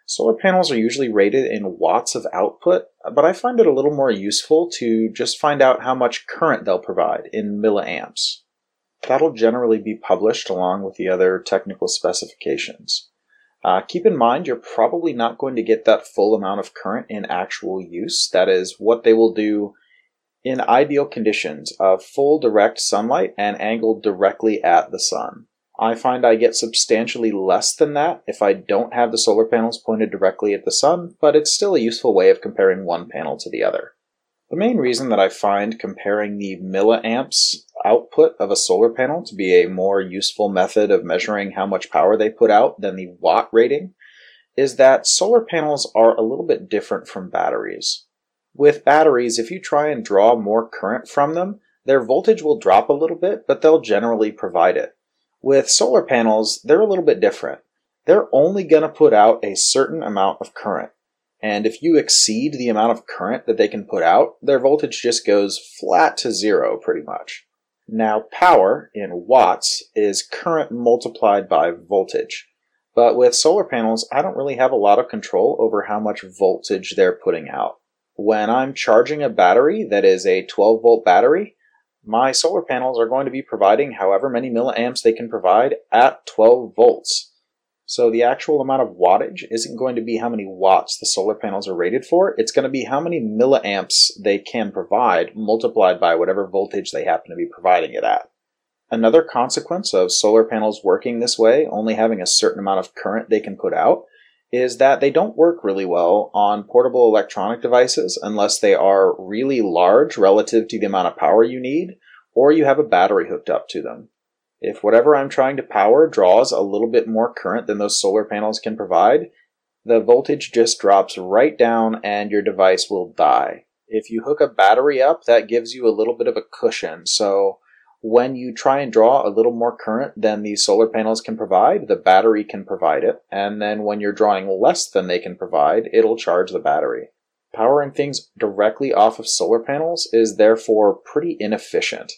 Solar panels are usually rated in watts of output, but I find it a little more useful to just find out how much current they'll provide in milliamps. That'll generally be published along with the other technical specifications. Keep in mind, you're probably not going to get that full amount of current in actual use. That is what they will do in ideal conditions of full direct sunlight and angled directly at the sun. I find I get substantially less than that if I don't have the solar panels pointed directly at the sun, but it's still a useful way of comparing one panel to the other. The main reason that I find comparing the milliamps output of a solar panel to be a more useful method of measuring how much power they put out than the watt rating is that solar panels are a little bit different from batteries. With batteries, if you try and draw more current from them, their voltage will drop a little bit, but they'll generally provide it. With solar panels, they're a little bit different. They're only going to put out a certain amount of current. And if you exceed the amount of current that they can put out, their voltage just goes flat to zero pretty much. Now, power in watts is current multiplied by voltage. But with solar panels, I don't really have a lot of control over how much voltage they're putting out. When I'm charging a battery that is a 12-volt battery, my solar panels are going to be providing however many milliamps they can provide at 12 volts. So the actual amount of wattage isn't going to be how many watts the solar panels are rated for. It's going to be how many milliamps they can provide multiplied by whatever voltage they happen to be providing it at. Another consequence of solar panels working this way, only having a certain amount of current they can put out, is that they don't work really well on portable electronic devices unless they are really large relative to the amount of power you need, or you have a battery hooked up to them. If whatever I'm trying to power draws a little bit more current than those solar panels can provide, the voltage just drops right down and your device will die. If you hook a battery up, that gives you a little bit of a cushion, so when you try and draw a little more current than the solar panels can provide, the battery can provide it, and then when you're drawing less than they can provide, it'll charge the battery. Powering things directly off of solar panels is therefore pretty inefficient.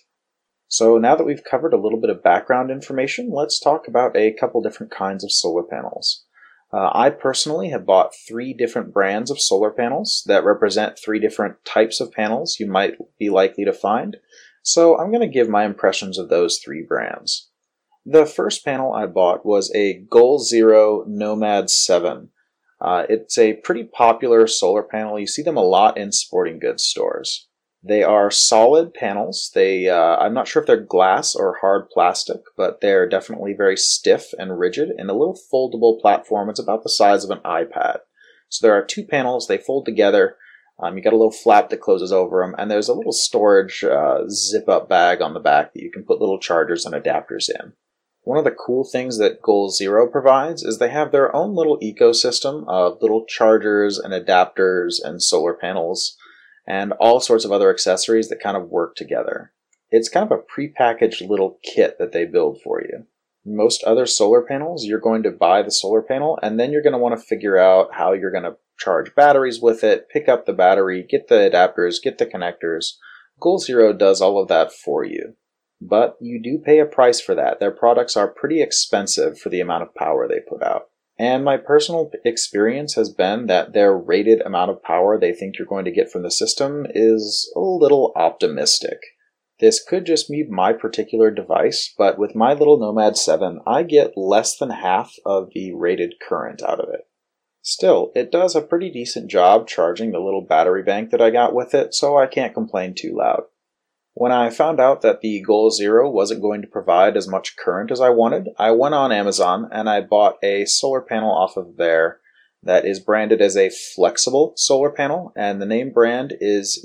So now that we've covered a little bit of background information, let's talk about a couple different kinds of solar panels. I personally have bought 3 different brands of solar panels that represent 3 different types of panels you might be likely to find. So I'm going to give my impressions of those 3 brands. The first panel I bought was a Goal Zero Nomad 7. It's a pretty popular solar panel. You see them a lot in sporting goods stores. They are solid panels. I'm not sure if they're glass or hard plastic, but they're definitely very stiff and rigid and a little foldable platform. It's about the size of an iPad. So there are 2 panels. They fold together. You got a little flap that closes over them, and there's a little storage zip-up bag on the back that you can put little chargers and adapters in. One of the cool things that Goal Zero provides is they have their own little ecosystem of little chargers and adapters and solar panels and all sorts of other accessories that kind of work together. It's kind of a prepackaged little kit that they build for you. Most other solar panels, you're going to buy the solar panel, and then you're going to want to figure out how you're going to charge batteries with it, pick up the battery, get the adapters, get the connectors. Goal Zero does all of that for you. But you do pay a price for that. Their products are pretty expensive for the amount of power they put out. And my personal experience has been that their rated amount of power they think you're going to get from the system is a little optimistic. This could just be my particular device, but with my little Nomad 7, I get less than half of the rated current out of it. Still, it does a pretty decent job charging the little battery bank that I got with it, so I can't complain too loud. When I found out that the Goal Zero wasn't going to provide as much current as I wanted, I went on Amazon and I bought a solar panel off of there that is branded as a flexible solar panel, and the name brand is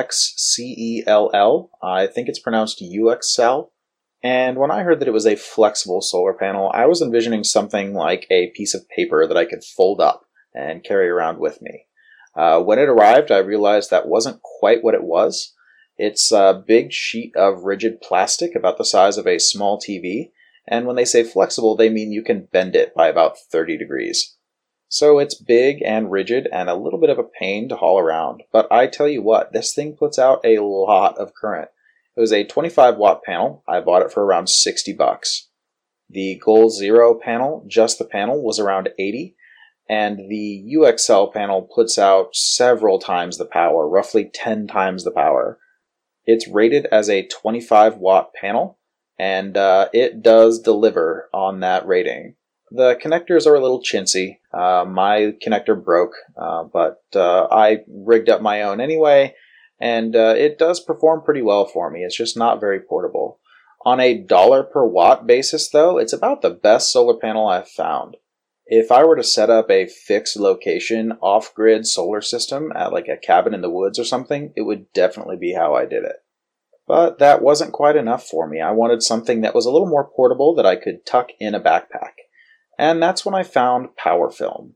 UXCELL. I think it's pronounced UXCell. And when I heard that it was a flexible solar panel, I was envisioning something like a piece of paper that I could fold up and carry around with me. When it arrived, I realized that wasn't quite what it was. It's a big sheet of rigid plastic about the size of a small TV, and when they say flexible, they mean you can bend it by about 30 degrees. So it's big and rigid and a little bit of a pain to haul around, but I tell you what, this thing puts out a lot of current. It was a 25-watt panel. I bought it for around $60. The Goal Zero panel, just the panel, was around $80, and the UXL panel puts out several times the power, roughly 10 times the power. It's rated as a 25-watt panel, and it does deliver on that rating. The connectors are a little chintzy. My connector broke, but I rigged up my own anyway, and it does perform pretty well for me. It's just not very portable. On a dollar per watt basis, though, it's about the best solar panel I've found. If I were to set up a fixed location off-grid solar system at like a cabin in the woods or something, it would definitely be how I did it. But that wasn't quite enough for me. I wanted something that was a little more portable that I could tuck in a backpack. And that's when I found PowerFilm.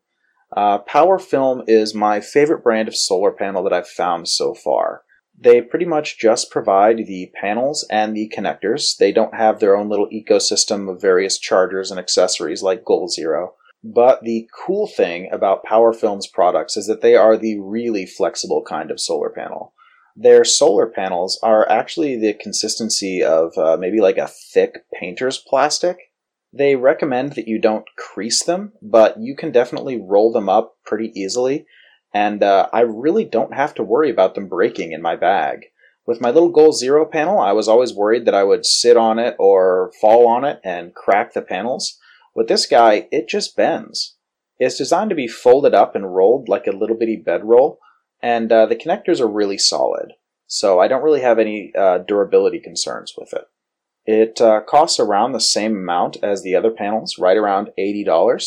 PowerFilm is my favorite brand of solar panel that I've found so far. They pretty much just provide the panels and the connectors. They don't have their own little ecosystem of various chargers and accessories like Goal Zero. But the cool thing about PowerFilm's products is that they are the really flexible kind of solar panel. Their solar panels are actually the consistency of maybe like a thick painter's plastic. They recommend that you don't crease them, but you can definitely roll them up pretty easily, and I really don't have to worry about them breaking in my bag. With my little Goal Zero panel, I was always worried that I would sit on it or fall on it and crack the panels. With this guy, it just bends. It's designed to be folded up and rolled like a little bitty bedroll, and the connectors are really solid, so I don't really have any durability concerns with it. It costs around the same amount as the other panels, right around $80,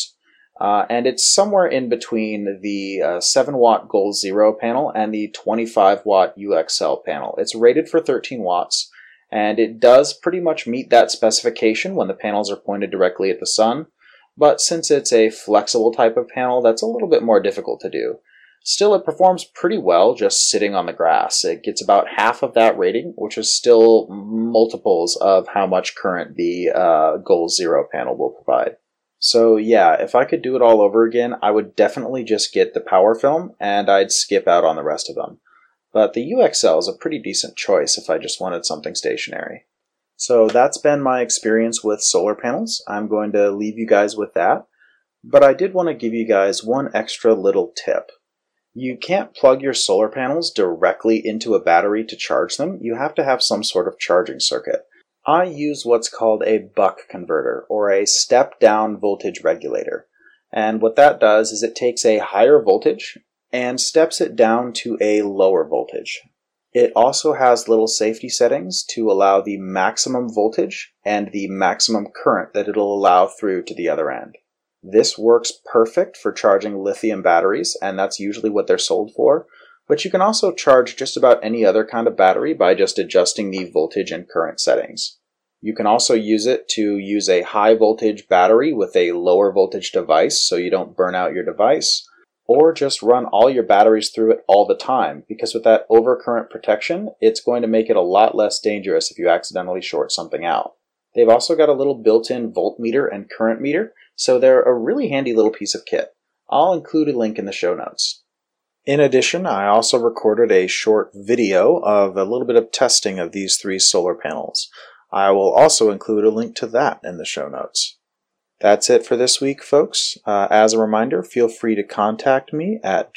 and it's somewhere in between the 7-watt Goal Zero panel and the 25-watt UXL panel. It's rated for 13 watts, and it does pretty much meet that specification when the panels are pointed directly at the sun, but since it's a flexible type of panel, that's a little bit more difficult to do. Still, it performs pretty well just sitting on the grass. It gets about half of that rating, which is still multiples of how much current the Goal Zero panel will provide. So yeah, if I could do it all over again, I would definitely just get the PowerFilm, and I'd skip out on the rest of them. But the UXL is a pretty decent choice if I just wanted something stationary. So that's been my experience with solar panels. I'm going to leave you guys with that. But I did want to give you guys one extra little tip. You can't plug your solar panels directly into a battery to charge them. You have to have some sort of charging circuit. I use what's called a buck converter, or a step-down voltage regulator. And what that does is it takes a higher voltage and steps it down to a lower voltage. It also has little safety settings to allow the maximum voltage and the maximum current that it'll allow through to the other end. This works perfect for charging lithium batteries, and that's usually what they're sold for, but you can also charge just about any other kind of battery by just adjusting the voltage and current settings. You can also use it to use a high voltage battery with a lower voltage device so you don't burn out your device, or just run all your batteries through it all the time, because with that overcurrent protection, it's going to make it a lot less dangerous if you accidentally short something out. They've also got a little built-in voltmeter and current meter, so they're a really handy little piece of kit. I'll include a link in the show notes. In addition, I also recorded a short video of a little bit of testing of these 3 solar panels. I will also include a link to that in the show notes. That's it for this week, folks. As a reminder, feel free to contact me at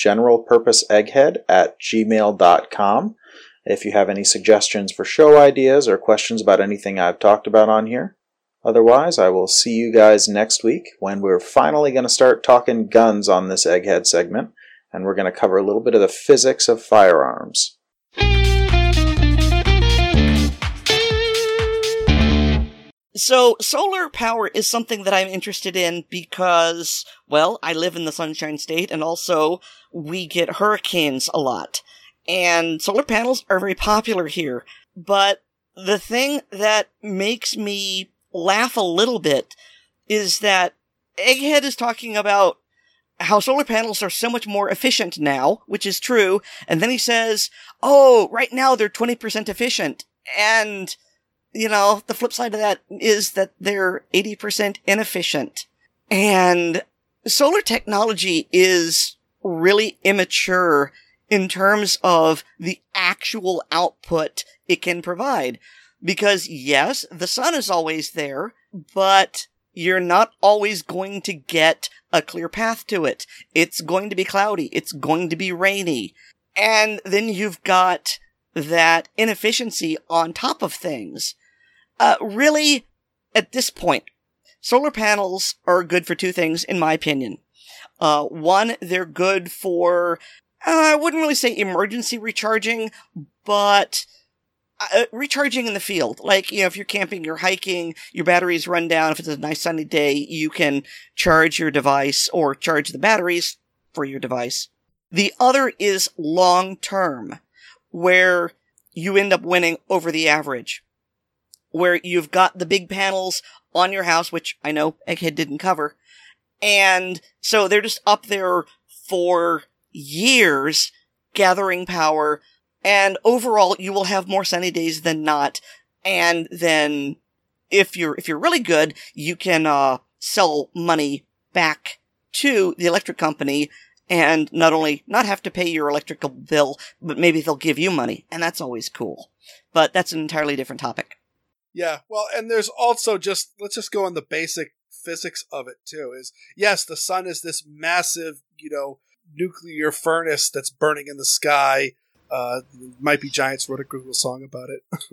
generalpurposeegghead@gmail.com if you have any suggestions for show ideas or questions about anything I've talked about on here. Otherwise, I will see you guys next week when we're finally going to start talking guns on this Egghead segment, and we're going to cover a little bit of the physics of firearms. So, solar power is something that I'm interested in because, well, I live in the Sunshine State, and also we get hurricanes a lot. And solar panels are very popular here. But the thing that makes me laugh a little bit is that Egghead is talking about how solar panels are so much more efficient now, which is true, and then he says, oh, right now they're 20% efficient, and the flip side of that is that they're 80% inefficient. And solar technology is really immature in terms of the actual output it can provide. Because yes, the sun is always there, but you're not always going to get a clear path to it. It's going to be cloudy. It's going to be rainy. And then you've got that inefficiency on top of things. Really, at this point, solar panels are good for two things, in my opinion. One, they're good for, I wouldn't really say emergency recharging, but recharging in the field. Like, if you're camping, you're hiking, your batteries run down. If it's a nice sunny day, you can charge your device or charge the batteries for your device. The other is long-term, where you end up winning over the average. Where you've got the big panels on your house, which I know Egghead didn't cover. And so they're just up there for years, gathering power. And overall, you will have more sunny days than not. And then, if you're really good, you can sell money back to the electric company, and not only not have to pay your electrical bill, but maybe they'll give you money, and that's always cool. But that's an entirely different topic. Yeah, well, and there's also let's just go on the basic physics of it too. Is yes, the sun is this massive, nuclear furnace that's burning in the sky. Might Be Giants wrote a Google song about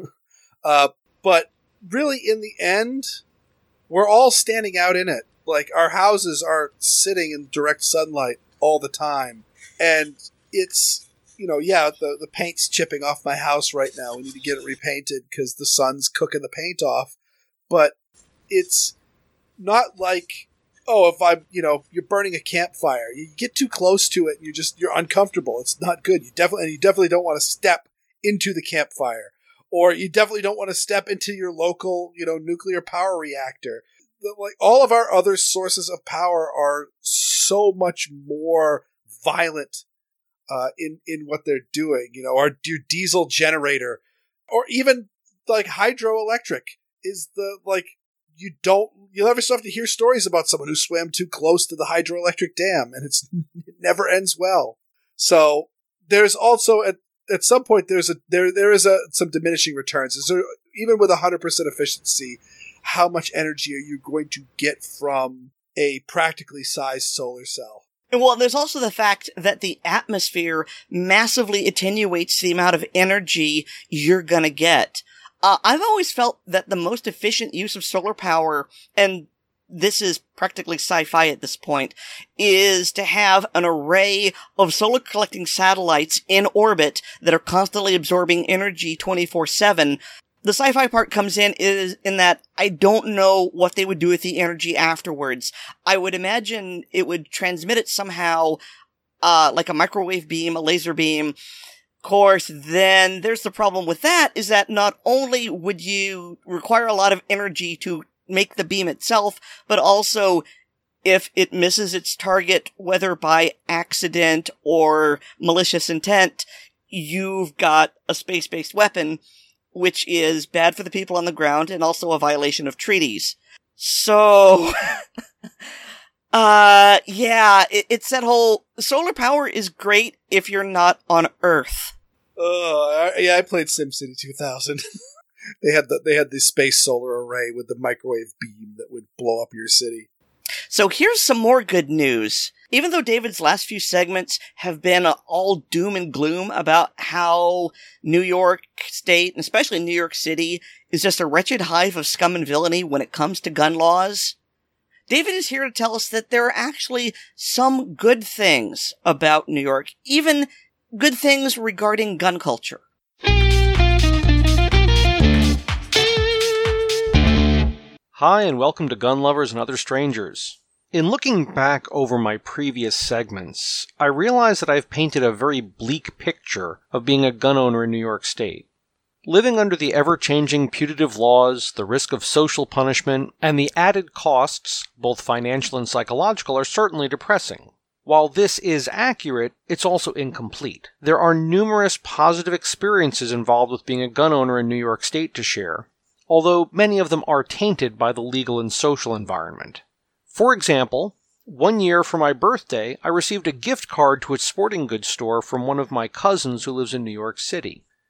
it. But really, in the end, we're all standing out in it. Like, our houses are sitting in direct sunlight all the time. And it's, the paint's chipping off my house right now. We need to get it repainted because the sun's cooking the paint off. But it's not like, you're burning a campfire. You get too close to it, and you're uncomfortable. It's not good. You definitely don't want to step into the campfire. Or you definitely don't want to step into your local, nuclear power reactor. Like, all of our other sources of power are so much more violent in what they're doing. Our diesel generator, or even like hydroelectric is you'll ever have to hear stories about someone who swam too close to the hydroelectric dam, and it never ends well. So there's also at some point there is some diminishing returns. Is there, even with 100% efficiency, how much energy are you going to get from a practically sized solar cell? Well, there's also the fact that the atmosphere massively attenuates the amount of energy you're gonna get. I've always felt that the most efficient use of solar power, and this is practically sci-fi at this point, is to have an array of solar collecting satellites in orbit that are constantly absorbing energy 24/7. The sci-fi part comes in that I don't know what they would do with the energy afterwards. I would imagine it would transmit it somehow, like a microwave beam, a laser beam. Of course, then there's the problem with that, is that not only would you require a lot of energy to make the beam itself, but also if it misses its target, whether by accident or malicious intent, you've got a space-based weapon, which is bad for the people on the ground and also a violation of treaties. So, it's that whole solar power is great if you're not on Earth. I played SimCity 2000. They had the space solar array with the microwave beam that would blow up your city. So here's some more good news. Even though David's last few segments have been all doom and gloom about how New York State, and especially New York City, is just a wretched hive of scum and villainy when it comes to gun laws, David is here to tell us that there are actually some good things about New York, even good things regarding gun culture. Hi, and welcome to Gun Lovers and Other Strangers. In looking back over my previous segments, I realize that I've painted a very bleak picture of being a gun owner in New York State. Living under the ever-changing putative laws, the risk of social punishment, and the added costs, both financial and psychological, are certainly depressing. While this is accurate, it's also incomplete. There are numerous positive experiences involved with being a gun owner in New York State to share, although many of them are tainted by the legal and social environment. For example, one year for my birthday, I received a gift card to a sporting goods store from one of my cousins who lives in New York City.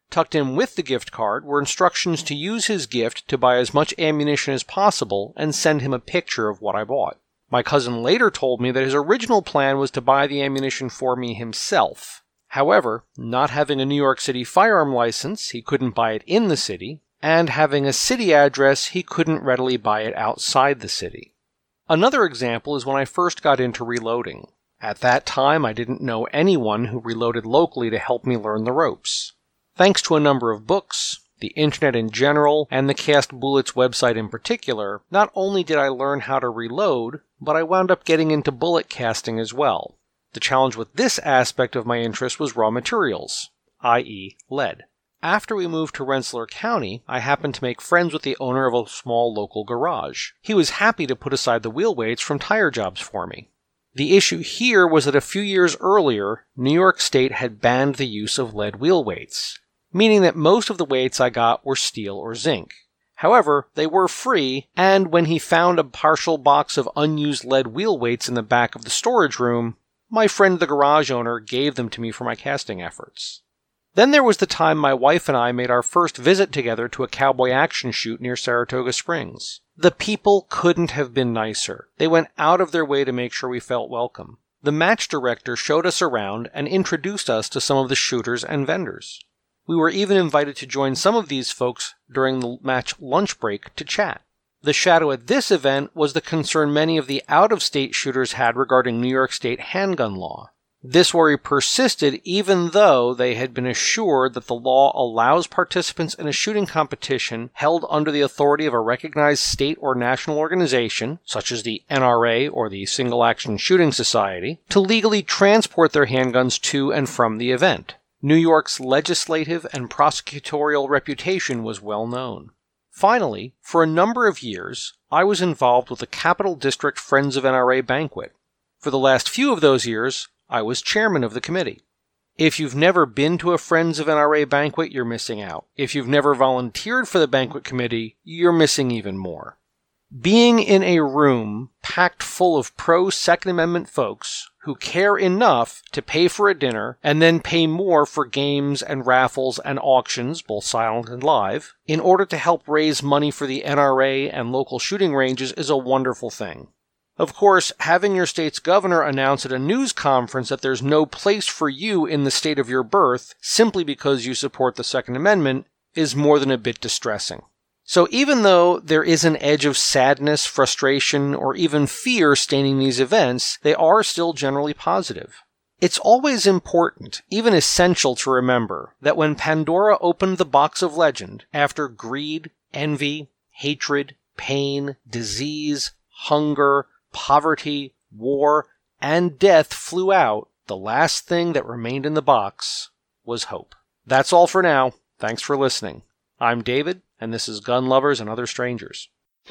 Tucked in with the gift card were instructions to use his gift to buy as much ammunition as possible and send him a picture of what I bought. My cousin later told me that his original plan was to buy the ammunition for me himself. However, not having a New York City firearm license, he couldn't buy it in the city, and having a city address, he couldn't readily buy it outside the city. Another example is when I first got into reloading. At that time, I didn't know anyone who reloaded locally to help me learn the ropes. Thanks to a number of books, the internet in general, and the Cast Bullets website in particular, not only did I learn how to reload, but I wound up getting into bullet casting as well. The challenge with this aspect of my interest was raw materials, i.e. lead. After we moved to Rensselaer County, I happened to make friends with the owner of a small local garage. He was happy to put aside the wheel weights from tire jobs for me. The issue here was that a few years earlier, New York State had banned the use of lead wheel weights, meaning that most of the weights I got were steel or zinc. However, they were free, and when he found a partial box of unused lead wheel weights in the back of the storage room, my friend the garage owner gave them to me for my casting efforts. Then there was the time my wife and I made our first visit together to a cowboy action shoot near Saratoga Springs. The people couldn't have been nicer. They went out of their way to make sure we felt welcome. The match director showed us around and introduced us to some of the shooters and vendors. We were even invited to join some of these folks during the match lunch break to chat. The shadow at this event was the concern many of the out-of-state shooters had regarding New York State handgun law. This worry persisted even though they had been assured that the law allows participants in a shooting competition held under the authority of a recognized state or national organization, such as the NRA or the Single Action Shooting Society, to legally transport their handguns to and from the event. New York's legislative and prosecutorial reputation was well known. Finally, for a number of years, I was involved with the Capital District Friends of NRA banquet. For the last few of those years, I was chairman of the committee. If you've never been to a Friends of NRA banquet, you're missing out. If you've never volunteered for the banquet committee, you're missing even more. Being in a room packed full of pro-Second Amendment folks who care enough to pay for a dinner and then pay more for games and raffles and auctions, both silent and live, in order to help raise money for the NRA and local shooting ranges is a wonderful thing. Of course, having your state's governor announce at a news conference that there's no place for you in the state of your birth simply because you support the Second Amendment is more than a bit distressing. So even though there is an edge of sadness, frustration, or even fear staining these events, they are still generally positive. It's always important, even essential to remember, that when Pandora opened the box of legend, after greed, envy, hatred, pain, disease, hunger, poverty, war, and death flew out, the last thing that remained in the box was hope. That's all for now. Thanks for listening. I'm David, and this is Gun Lovers and Other Strangers.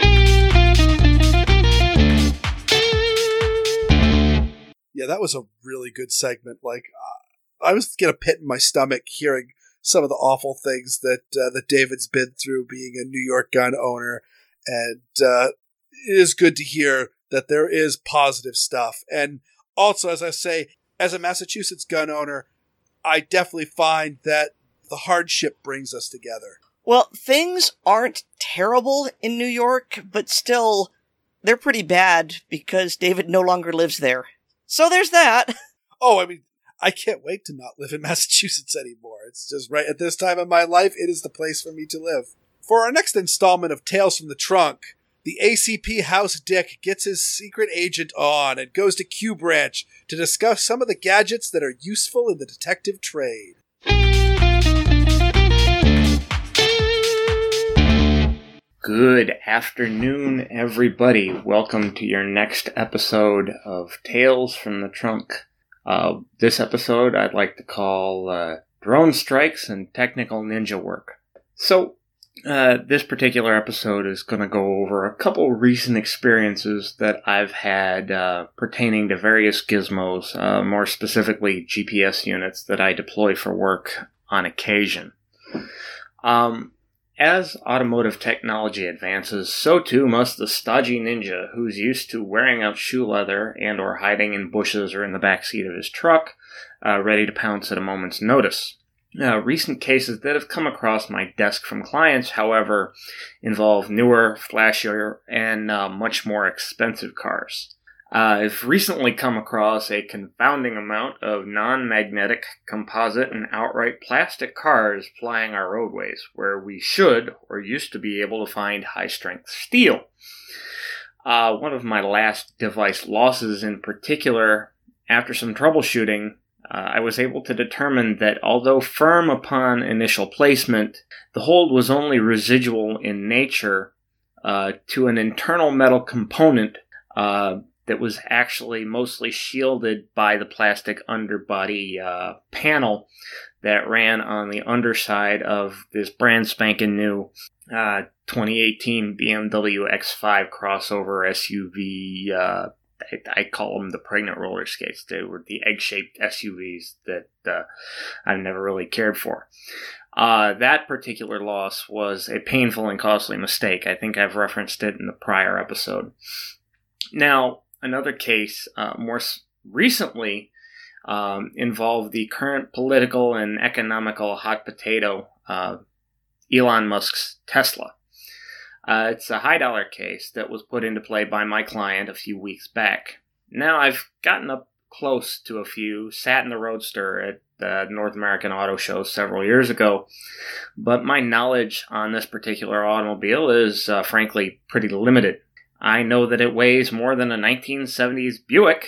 Yeah, that was a really good segment. I was getting a pit in my stomach hearing some of the awful things that David's been through being a New York gun owner, and it is good to hear that there is positive stuff. And also, as I say, as a Massachusetts gun owner, I definitely find that the hardship brings us together. Well, things aren't terrible in New York, but still, they're pretty bad because David no longer lives there. So there's that. Oh, I mean, I can't wait to not live in Massachusetts anymore. It's just right at this time of my life, it is the place for me to live. For our next installment of Tales from the Trunk, the ACP House Dick gets his secret agent on and goes to Q Branch to discuss some of the gadgets that are useful in the detective trade. Good afternoon, everybody. Welcome to your next episode of Tales from the Trunk. This episode I'd like to call Drone Strikes and Technical Ninja Work. So, this particular episode is going to go over a couple recent experiences that I've had pertaining to various gizmos, more specifically GPS units that I deploy for work on occasion. As automotive technology advances, so too must the stodgy ninja who's used to wearing out shoe leather and or hiding in bushes or in the backseat of his truck, ready to pounce at a moment's notice. Recent cases that have come across my desk from clients, however, involve newer, flashier, and much more expensive cars. I've recently come across a confounding amount of non-magnetic, composite, and outright plastic cars plying our roadways, where we should, or used to be able to find high-strength steel. One of my last device losses in particular, after some troubleshooting, I was able to determine that although firm upon initial placement, the hold was only residual in nature to an internal metal component that was actually mostly shielded by the plastic underbody panel that ran on the underside of this brand spanking new 2018 BMW X5 crossover SUV. I call them the pregnant roller skates. They were the egg-shaped SUVs that I've never really cared for. That particular loss was a painful and costly mistake. I think I've referenced it in the prior episode. Now, another case more recently involved the current political and economical hot potato, Elon Musk's Tesla. It's a high-dollar case that was put into play by my client a few weeks back. Now, I've gotten up close to a few, sat in the Roadster at the North American Auto Show several years ago, but my knowledge on this particular automobile is, frankly, pretty limited. I know that it weighs more than a 1970s Buick,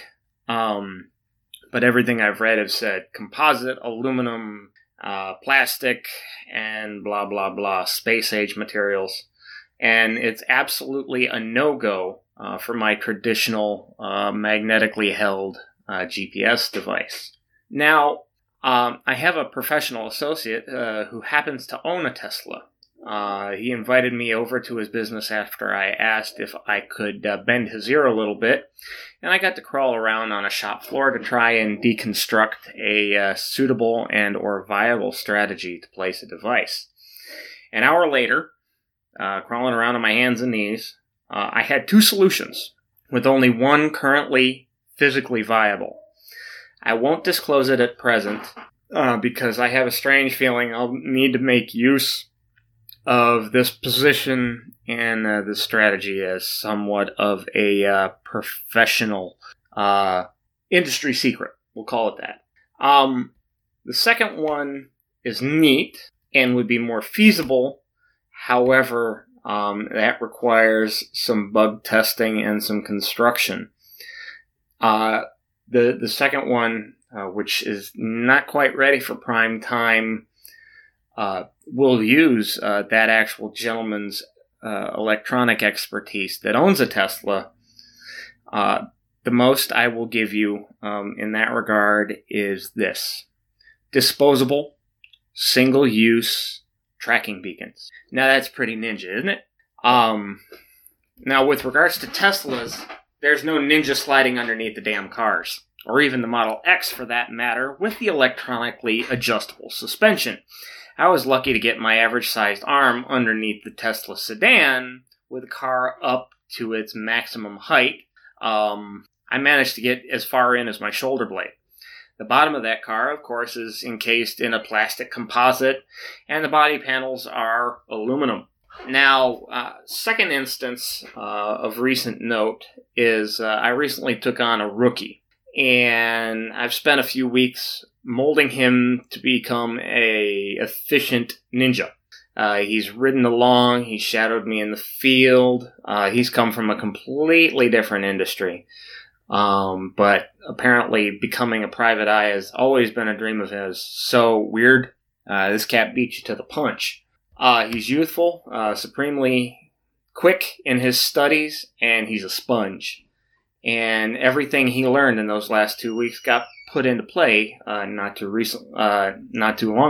but everything I've read has said composite, aluminum, plastic, and blah, blah, blah, space-age materials. And it's absolutely a no-go for my traditional magnetically held GPS device. Now, I have a professional associate who happens to own a Tesla. He invited me over to his business after I asked if I could bend his ear a little bit, and I got to crawl around on a shop floor to try and deconstruct a suitable and or viable strategy to place a device. An hour later, crawling around on my hands and knees, I had two solutions, with only one currently physically viable. I won't disclose it at present, because I have a strange feeling I'll need to make use of this position and this strategy as somewhat of a professional industry secret. We'll call it that. The second one is neat and would be more feasible. However, that requires some bug testing and some construction. The second one, which is not quite ready for prime time, will use that actual gentleman's electronic expertise that owns a Tesla. The most I will give you in that regard is this: disposable, single-use tracking beacons. Now that's pretty ninja, isn't it? Now with regards to Teslas, there's no ninja sliding underneath the damn cars, or even the Model X for that matter, with the electronically adjustable suspension. I was lucky to get my average-sized arm underneath the Tesla sedan with the car up to its maximum height. I managed to get as far in as my shoulder blade. The bottom of that car, of course, is encased in a plastic composite, and the body panels are aluminum. Now, second instance of recent note is I recently took on a rookie, and I've spent a few weeks molding him to become a efficient ninja. He's ridden along, he's shadowed me in the field, he's come from a completely different industry. But apparently becoming a private eye has always been a dream of his. So weird, this cat beat you to the punch. He's youthful, supremely quick in his studies, and he's a sponge. And everything he learned in those last 2 weeks got put into play not too long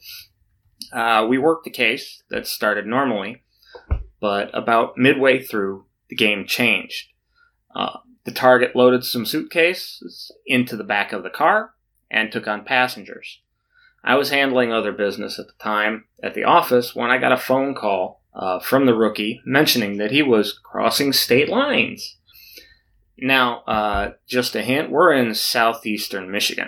ago. We worked the case that started normally, but about midway through, the game changed. The target loaded some suitcases into the back of the car and took on passengers. I was handling other business at the time at the office when I got a phone call from the rookie mentioning that he was crossing state lines. Now, just a hint, we're in southeastern Michigan.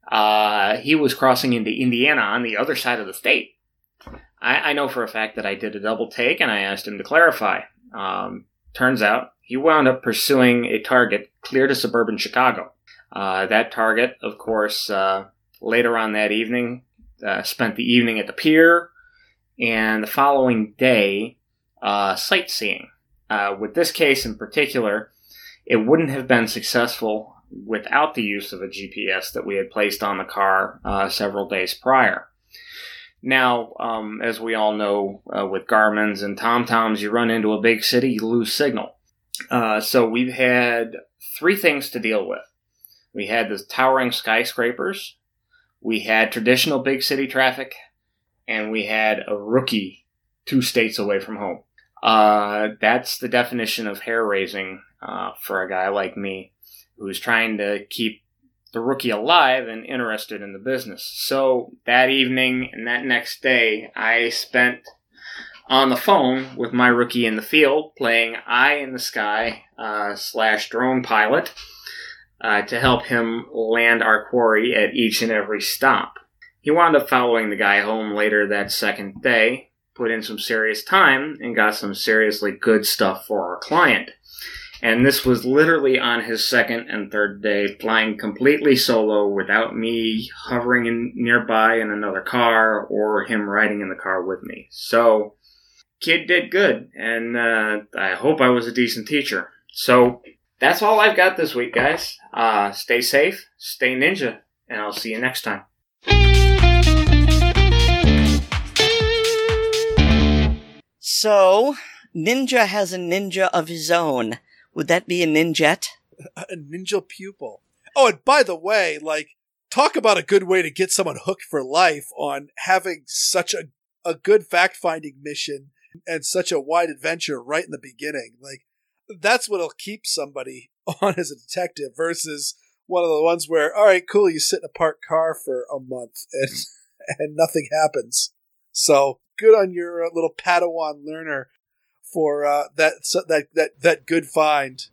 he was crossing into Indiana on the other side of the state. I know for a fact that I did a double take, and I asked him to clarify. Turns out he wound up pursuing a target clear to suburban Chicago. That target, of course, later on that evening, spent the evening at the pier, and the following day, sightseeing. With this case in particular, it wouldn't have been successful without the use of a GPS that we had placed on the car several days prior. Now, as we all know, with Garmin's and TomToms, you run into a big city, you lose signal. So we've had 3 things to deal with. We had the towering skyscrapers, we had traditional big city traffic, and we had a rookie 2 states away from home. That's the definition of hair-raising for a guy like me who's trying to keep the rookie alive and interested in the business. So that evening and that next day, I spent on the phone with my rookie in the field playing Eye in the Sky / drone pilot to help him land our quarry at each and every stop. He wound up following the guy home later that second day, put in some serious time, and got some seriously good stuff for our client. And this was literally on his second and third day, flying completely solo without me hovering nearby in another car or him riding in the car with me. So, kid did good, and I hope I was a decent teacher. So, that's all I've got this week, guys. Stay safe, stay ninja, and I'll see you next time. So, Ninja has a ninja of his own. Would that be a ninjet? A ninja pupil. Oh, and by the way, talk about a good way to get someone hooked for life on having such a good fact-finding mission and such a wide adventure right in the beginning. That's what'll keep somebody on as a detective versus one of the ones where, all right, cool, you sit in a parked car for a month and nothing happens. So good on your little Padawan learner for that good find.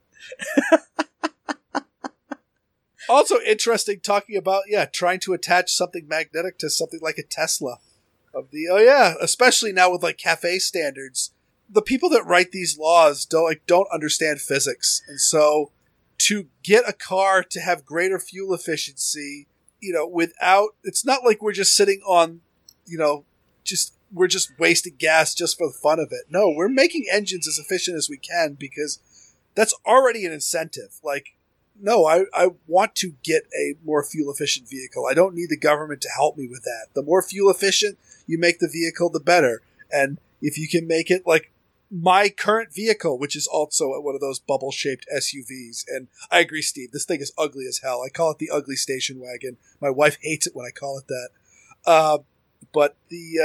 Also interesting talking about trying to attach something magnetic to something like a Tesla. Especially now with cafe standards. The people that write these laws don't understand physics, and so to get a car to have greater fuel efficiency, without, it's not like we're just sitting on, we're just wasting gas just for the fun of it. No, we're making engines as efficient as we can because that's already an incentive. No, I want to get a more fuel efficient vehicle. I don't need the government to help me with that. The more fuel efficient you make the vehicle, the better. And if you can make it like my current vehicle, which is also one of those bubble-shaped SUVs. And I agree, Steve, this thing is ugly as hell. I call it the ugly station wagon. My wife hates it when I call it that. But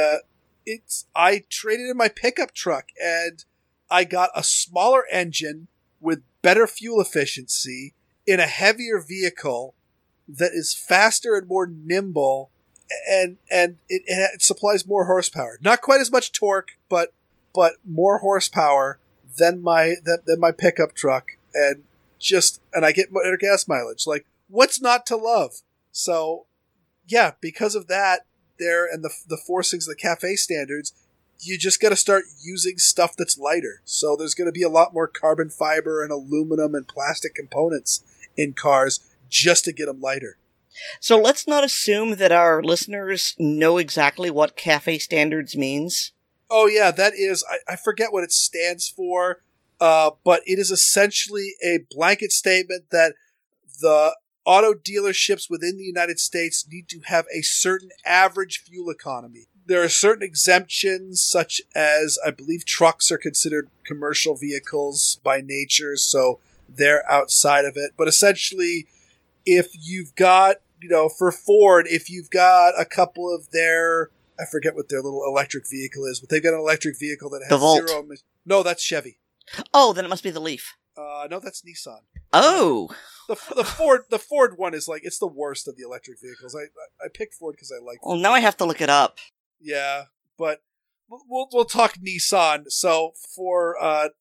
I traded in my pickup truck, and I got a smaller engine with better fuel efficiency in a heavier vehicle that is faster and more nimble, and it supplies more horsepower. Not quite as much torque, but more horsepower than my pickup truck, and I get better gas mileage. What's not to love? So, yeah, because of that, and the forcings of the cafe standards, you just got to start using stuff that's lighter. So there's going to be a lot more carbon fiber and aluminum and plastic components in cars just to get them lighter. So let's not assume that our listeners know exactly what cafe standards means. Oh yeah, that is, I forget what it stands for, but it is essentially a blanket statement that the auto dealerships within the United States need to have a certain average fuel economy. There are certain exemptions, such as, I believe, trucks are considered commercial vehicles by nature, so they're outside of it. But essentially, if you've got, for Ford, if you've got a couple of their, I forget what their little electric vehicle is, but they've got an electric vehicle that has zero emissions. No, that's Chevy. Oh, then it must be the Leaf. No, that's Nissan. Oh. The Ford one is it's the worst of the electric vehicles. I picked Ford because I like. Well, now I have to look it up. Yeah, but we'll talk Nissan. So for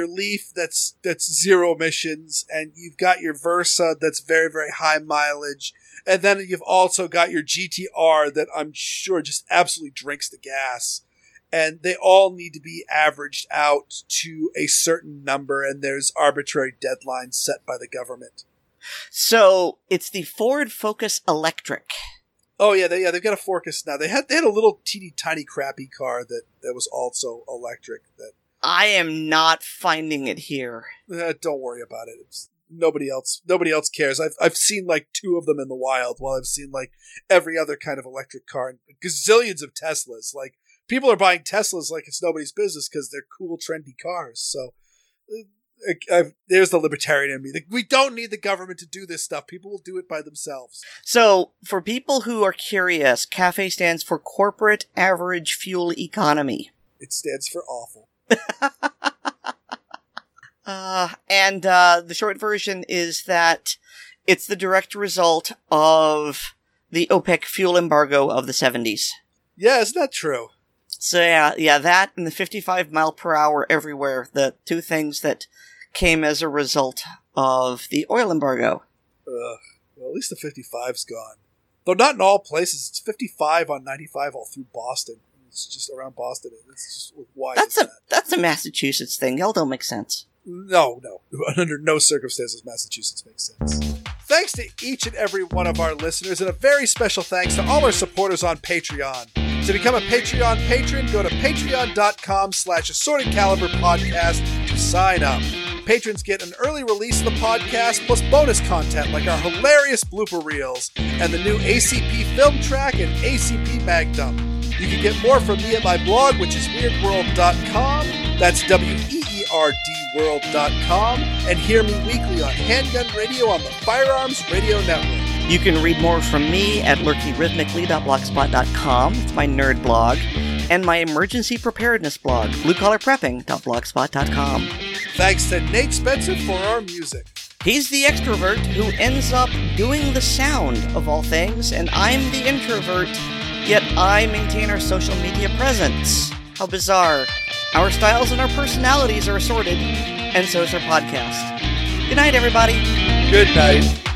your Leaf that's zero emissions, and you've got your Versa that's very, very high mileage, and then you've also got your GTR that I'm sure just absolutely drinks the gas. And they all need to be averaged out to a certain number, and there's arbitrary deadlines set by the government. So it's the Ford Focus Electric. Oh yeah, they've got a Focus now. They had a little teeny tiny crappy car that was also electric. That I am not finding it here. Don't worry about it. Nobody else cares. I've seen like 2 of them in the wild, while I've seen like every other kind of electric car and gazillions of Teslas. Like, people are buying Teslas like it's nobody's business because they're cool, trendy cars. So there's the libertarian in me. We don't need the government to do this stuff. People will do it by themselves. So, for people who are curious, CAFE stands for Corporate Average Fuel Economy. It stands for awful. And the short version is that it's the direct result of the OPEC fuel embargo of the 70s. Yeah, isn't that true? So yeah, that and the 55 mile per hour everywhere, the 2 things that came as a result of the oil embargo. Well, at least the 55's gone. Though not in all places. It's 55 on 95 all through Boston. It's just around Boston. It's just, why is that? That's a Massachusetts thing. Y'all don't make sense. No. Under no circumstances Massachusetts makes sense. Thanks to each and every one of our listeners, and a very special thanks to all our supporters on Patreon. To become a Patreon patron, go to patreon.com/assortedcaliberpodcast to sign up. Patrons get an early release of the podcast, plus bonus content like our hilarious blooper reels, and the new ACP film track and ACP mag dump. You can get more from me at my blog, which is weirdworld.com. That's WEERDworld.com. And hear me weekly on Handgun Radio on the Firearms Radio Network. You can read more from me at lurkyrhythmically.blogspot.com. It's my nerd blog. And my emergency preparedness blog, bluecollarprepping.blogspot.com. Thanks to Nate Spencer for our music. He's the extrovert who ends up doing the sound of all things, and I'm the introvert, yet I maintain our social media presence. How bizarre. Our styles and our personalities are assorted, and so is our podcast. Good night, everybody. Good night.